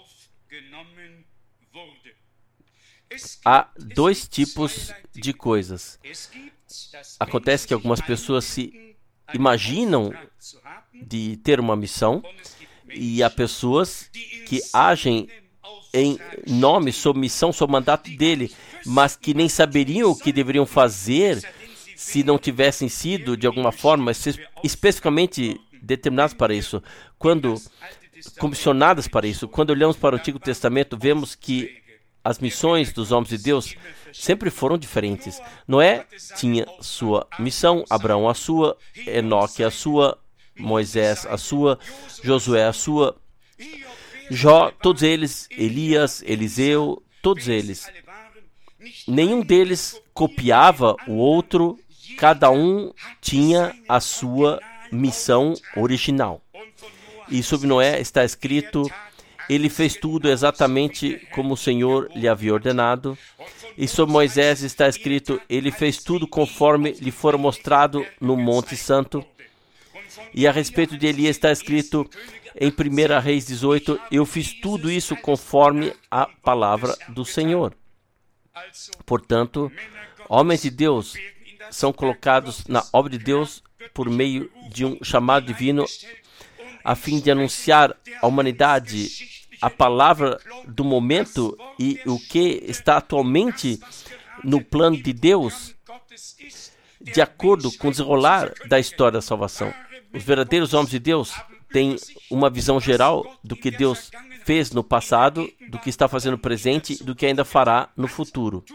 Há dois tipos de coisas. Acontece que algumas pessoas se imaginam de ter uma missão e há pessoas que agem em nome, sob missão, sob mandato dele, mas que nem saberiam o que deveriam fazer se não tivessem sido, de alguma forma, especificamente determinados para isso. Quando comissionadas para isso. Quando olhamos para o Antigo Testamento, vemos que as missões dos homens de Deus sempre foram diferentes. Noé tinha sua missão, Abraão a sua, Enoque a sua, Moisés a sua, Josué a sua, Jó, todos eles, Elias, Eliseu, todos eles. Nenhum deles copiava o outro, cada um tinha a sua missão original. E sobre Noé está escrito: ele fez tudo exatamente como o Senhor lhe havia ordenado. E sobre Moisés está escrito: ele fez tudo conforme lhe fora mostrado no Monte Santo. E a respeito de Elias está escrito em primeira Reis dezoito: eu fiz tudo isso conforme a palavra do Senhor. Portanto, homens de Deus são colocados na obra de Deus por meio de um chamado divino, a fim de anunciar à humanidade a palavra do momento e o que está atualmente no plano de Deus, de acordo com o desenrolar da história da salvação. Os verdadeiros homens de Deus têm uma visão geral do que Deus fez no passado, do que está fazendo no presente e do que ainda fará no futuro.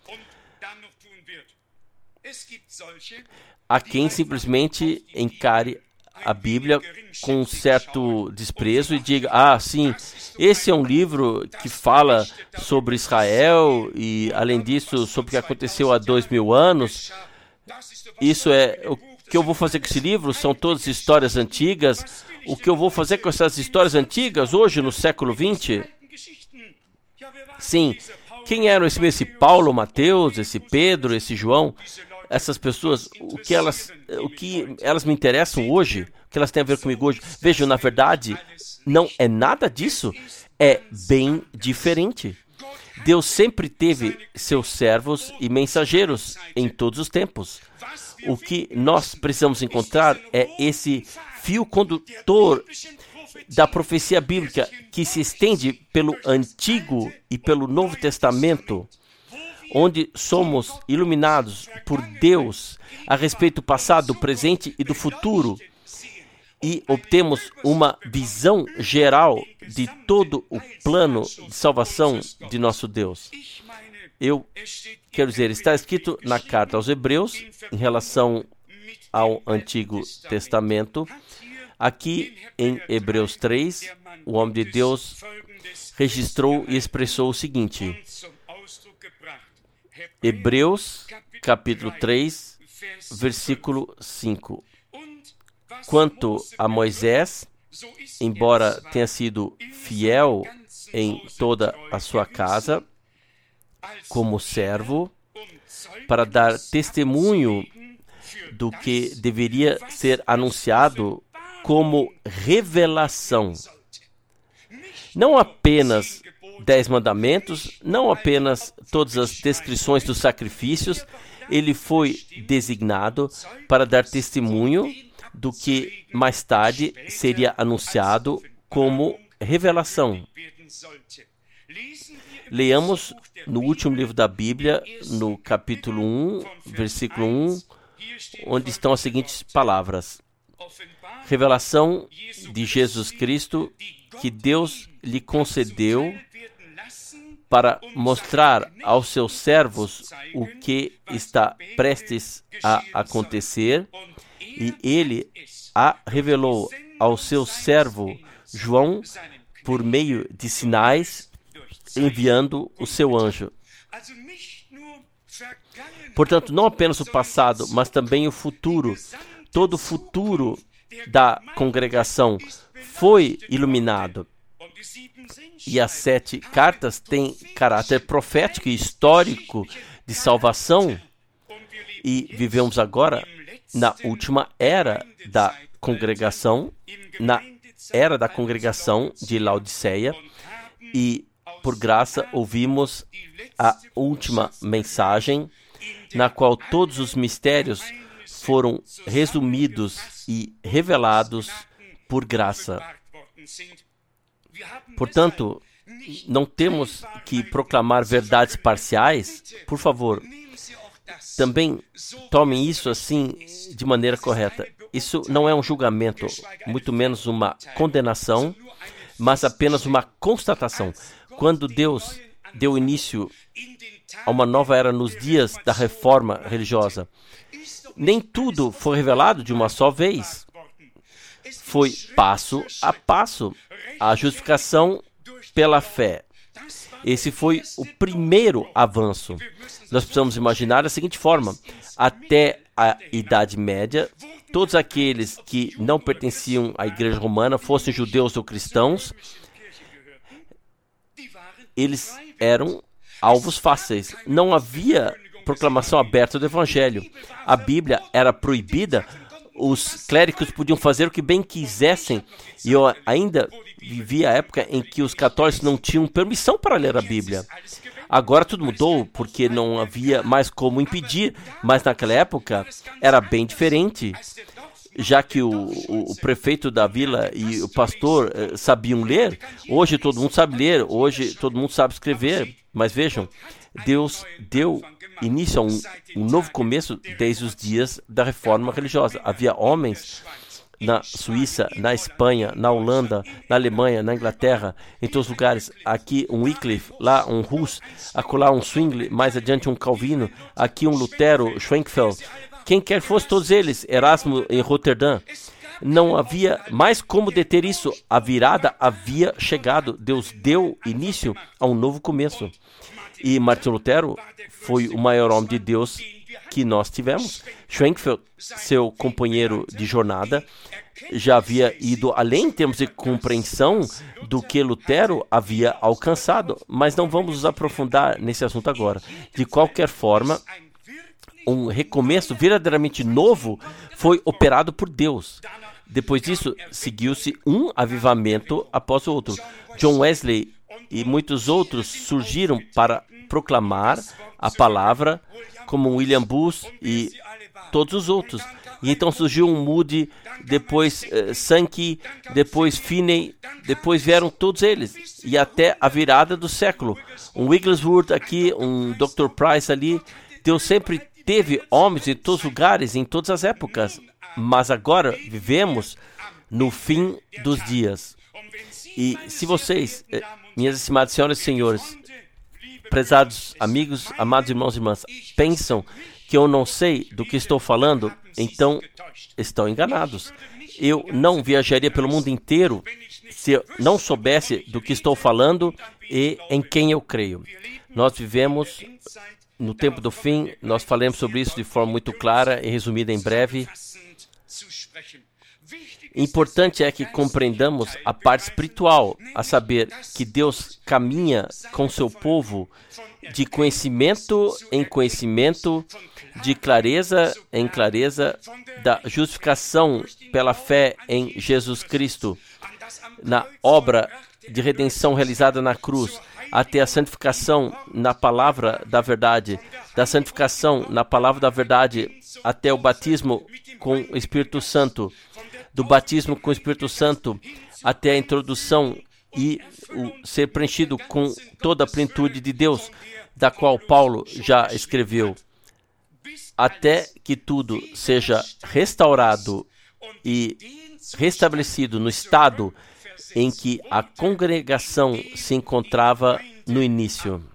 Há quem simplesmente encare a Bíblia com um certo desprezo e diga: ah, sim, esse é um livro que fala sobre Israel e, além disso, sobre o que aconteceu há dois mil anos. Isso é o que eu vou fazer com esse livro, são todas histórias antigas. O que eu vou fazer com essas histórias antigas hoje, no século vinte? Sim, quem eram esse, esse Paulo, Mateus, esse Pedro, esse João? Essas pessoas, o que elas, o que elas me interessam hoje, o que elas têm a ver comigo hoje? Vejam, na verdade, não é nada disso, é bem diferente. Deus sempre teve seus servos e mensageiros em todos os tempos. O que nós precisamos encontrar é esse fio condutor da profecia bíblica que se estende pelo Antigo e pelo Novo Testamento, onde somos iluminados por Deus a respeito do passado, do presente e do futuro, e obtemos uma visão geral de todo o plano de salvação de nosso Deus. Eu quero dizer, está escrito na carta aos Hebreus, em relação ao Antigo Testamento. Aqui em Hebreus três, o homem de Deus registrou e expressou o seguinte: Hebreus, capítulo três, versículo cinco. Quanto a Moisés, embora tenha sido fiel em toda a sua casa, como servo, para dar testemunho do que deveria ser anunciado como revelação. Não apenas dez mandamentos, não apenas todas as descrições dos sacrifícios, ele foi designado para dar testemunho do que mais tarde seria anunciado como revelação. Leamos no último livro da Bíblia, no capítulo um, versículo um, onde estão as seguintes palavras: revelação de Jesus Cristo, que Deus lhe concedeu para mostrar aos seus servos o que está prestes a acontecer, e ele a revelou ao seu servo João por meio de sinais, enviando o seu anjo. Portanto, não apenas o passado, mas também o futuro. Todo o futuro da congregação foi iluminado. E as sete cartas têm caráter profético e histórico de salvação. E vivemos agora na última era da congregação, na era da congregação de Laodiceia, e por graça ouvimos a última mensagem, na qual todos os mistérios foram resumidos e revelados por graça. Portanto, não temos que proclamar verdades parciais. Por favor, também tomem isso assim de maneira correta. Isso não é um julgamento, muito menos uma condenação, mas apenas uma constatação. Quando Deus deu início a uma nova era nos dias da reforma religiosa, nem tudo foi revelado de uma só vez. Foi passo a passo a justificação pela fé. Esse foi o primeiro avanço. Nós precisamos imaginar da seguinte forma: até a Idade Média, todos aqueles que não pertenciam à Igreja Romana, fossem judeus ou cristãos, eles eram alvos fáceis. Não havia proclamação aberta do Evangelho. A Bíblia era proibida. Os clérigos podiam fazer o que bem quisessem. E eu ainda vivi a época em que os católicos não tinham permissão para ler a Bíblia. Agora tudo mudou, porque não havia mais como impedir. Mas naquela época era bem diferente. Já que o, o, o prefeito da vila e o pastor eh, sabiam ler, hoje todo mundo sabe ler, hoje todo mundo sabe escrever. Mas vejam, Deus deu início a um, um novo começo desde os dias da reforma religiosa. Havia homens na Suíça, na Espanha, na Holanda, na Alemanha, na Inglaterra, em todos os lugares. Aqui um Wycliffe, lá um Hus, acolá um Zwingli, mais adiante um Calvino, aqui um Lutero, Schwenkfeld. Quem quer fosse, todos eles, Erasmo em Roterdã. Não havia mais como deter isso. A virada havia chegado. Deus deu início a um novo começo. E Martin Lutero foi o maior homem de Deus que nós tivemos. Schwenkfeld, seu companheiro de jornada, já havia ido além em termos de compreensão do que Lutero havia alcançado. Mas não vamos nos aprofundar nesse assunto agora. De qualquer forma, um recomeço verdadeiramente novo foi operado por Deus. Depois disso, seguiu-se um avivamento após o outro. John Wesley e muitos outros surgiram para proclamar a palavra, como William Booth e todos os outros. E então surgiu um Moody, depois uh, Sankey, depois Finney, depois vieram todos eles. E até a virada do século. Um Wigglesworth aqui, um doutor Price ali. Deus sempre teve homens em todos os lugares, em todas as épocas. Mas agora vivemos no fim dos dias. E se vocês, minhas estimadas senhoras e senhores, prezados amigos, amados irmãos e irmãs, pensam que eu não sei do que estou falando, então estão enganados. Eu não viajaria pelo mundo inteiro se eu não soubesse do que estou falando e em quem eu creio. Nós vivemos no tempo do fim. Nós falaremos sobre isso de forma muito clara e resumida em breve. Importante é que compreendamos a parte espiritual, a saber que Deus caminha com seu povo de conhecimento em conhecimento, de clareza em clareza, da justificação pela fé em Jesus Cristo, na obra de redenção realizada na cruz, até a santificação na palavra da verdade, da santificação na palavra da verdade até o batismo com o Espírito Santo, do batismo com o Espírito Santo até a introdução e o ser preenchido com toda a plenitude de Deus, da qual Paulo já escreveu, até que tudo seja restaurado e restabelecido no estado em que a congregação se encontrava no início.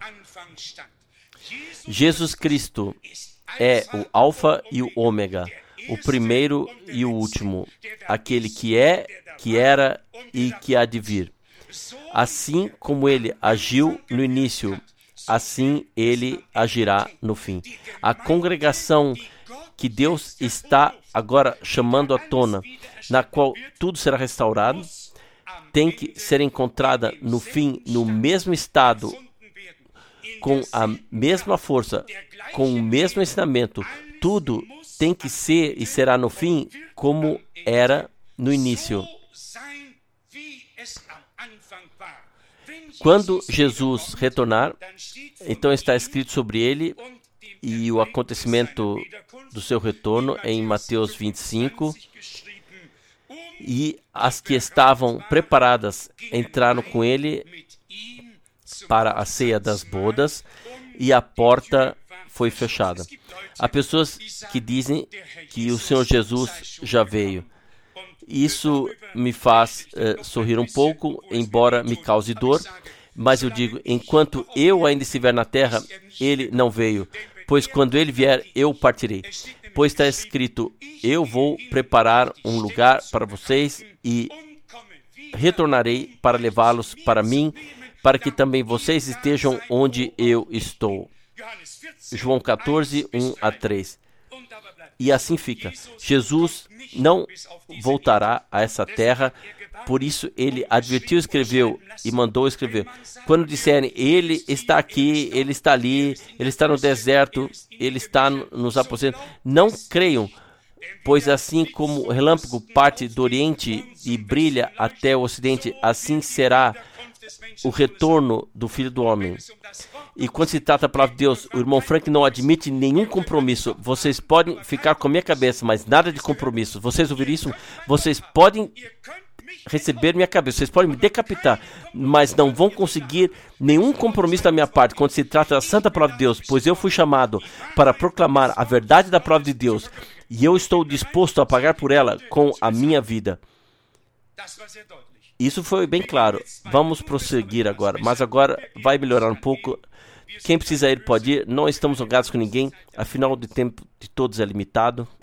Jesus Cristo é o Alfa e o Ômega, o primeiro e o último, aquele que é, que era e que há de vir. Assim como ele agiu no início, assim ele agirá no fim. A congregação que Deus está agora chamando à tona, na qual tudo será restaurado, tem que ser encontrada no fim, no mesmo estado, com a mesma força, com o mesmo ensinamento. Tudo tem que ser e será no fim como era no início. Quando Jesus retornar, então está escrito sobre ele e o acontecimento do seu retorno em Mateus vinte e cinco. E as que estavam preparadas entraram com ele para a ceia das bodas e a porta foi fechada. Há pessoas que dizem que o Senhor Jesus já veio. Isso me faz uh, sorrir um pouco, embora me cause dor, mas eu digo, enquanto eu ainda estiver na terra, ele não veio, pois quando ele vier, eu partirei. Pois está escrito, eu vou preparar um lugar para vocês e retornarei para levá-los para mim, para que também vocês estejam onde eu estou. João quatorze, um a três. E assim fica. Jesus não voltará a essa terra, por isso ele advertiu, escreveu e mandou escrever. Quando disserem, ele está aqui, ele está ali, ele está no deserto, ele está nos aposentos, não creiam, pois assim como o relâmpago parte do Oriente e brilha até o Ocidente, assim será o retorno do Filho do Homem. E quando se trata da palavra de Deus, o irmão Frank não admite nenhum compromisso. Vocês podem ficar com a minha cabeça, mas nada de compromisso. Vocês ouviram isso? Vocês podem receber minha cabeça, vocês podem me decapitar, mas não vão conseguir nenhum compromisso da minha parte quando se trata da santa palavra de Deus, pois eu fui chamado para proclamar a verdade da palavra de Deus e eu estou disposto a pagar por ela com a minha vida. Isso foi bem claro. Vamos prosseguir agora, mas agora vai melhorar um pouco. Quem precisa ir pode ir, não estamos jogados com ninguém, afinal o tempo de todos é limitado.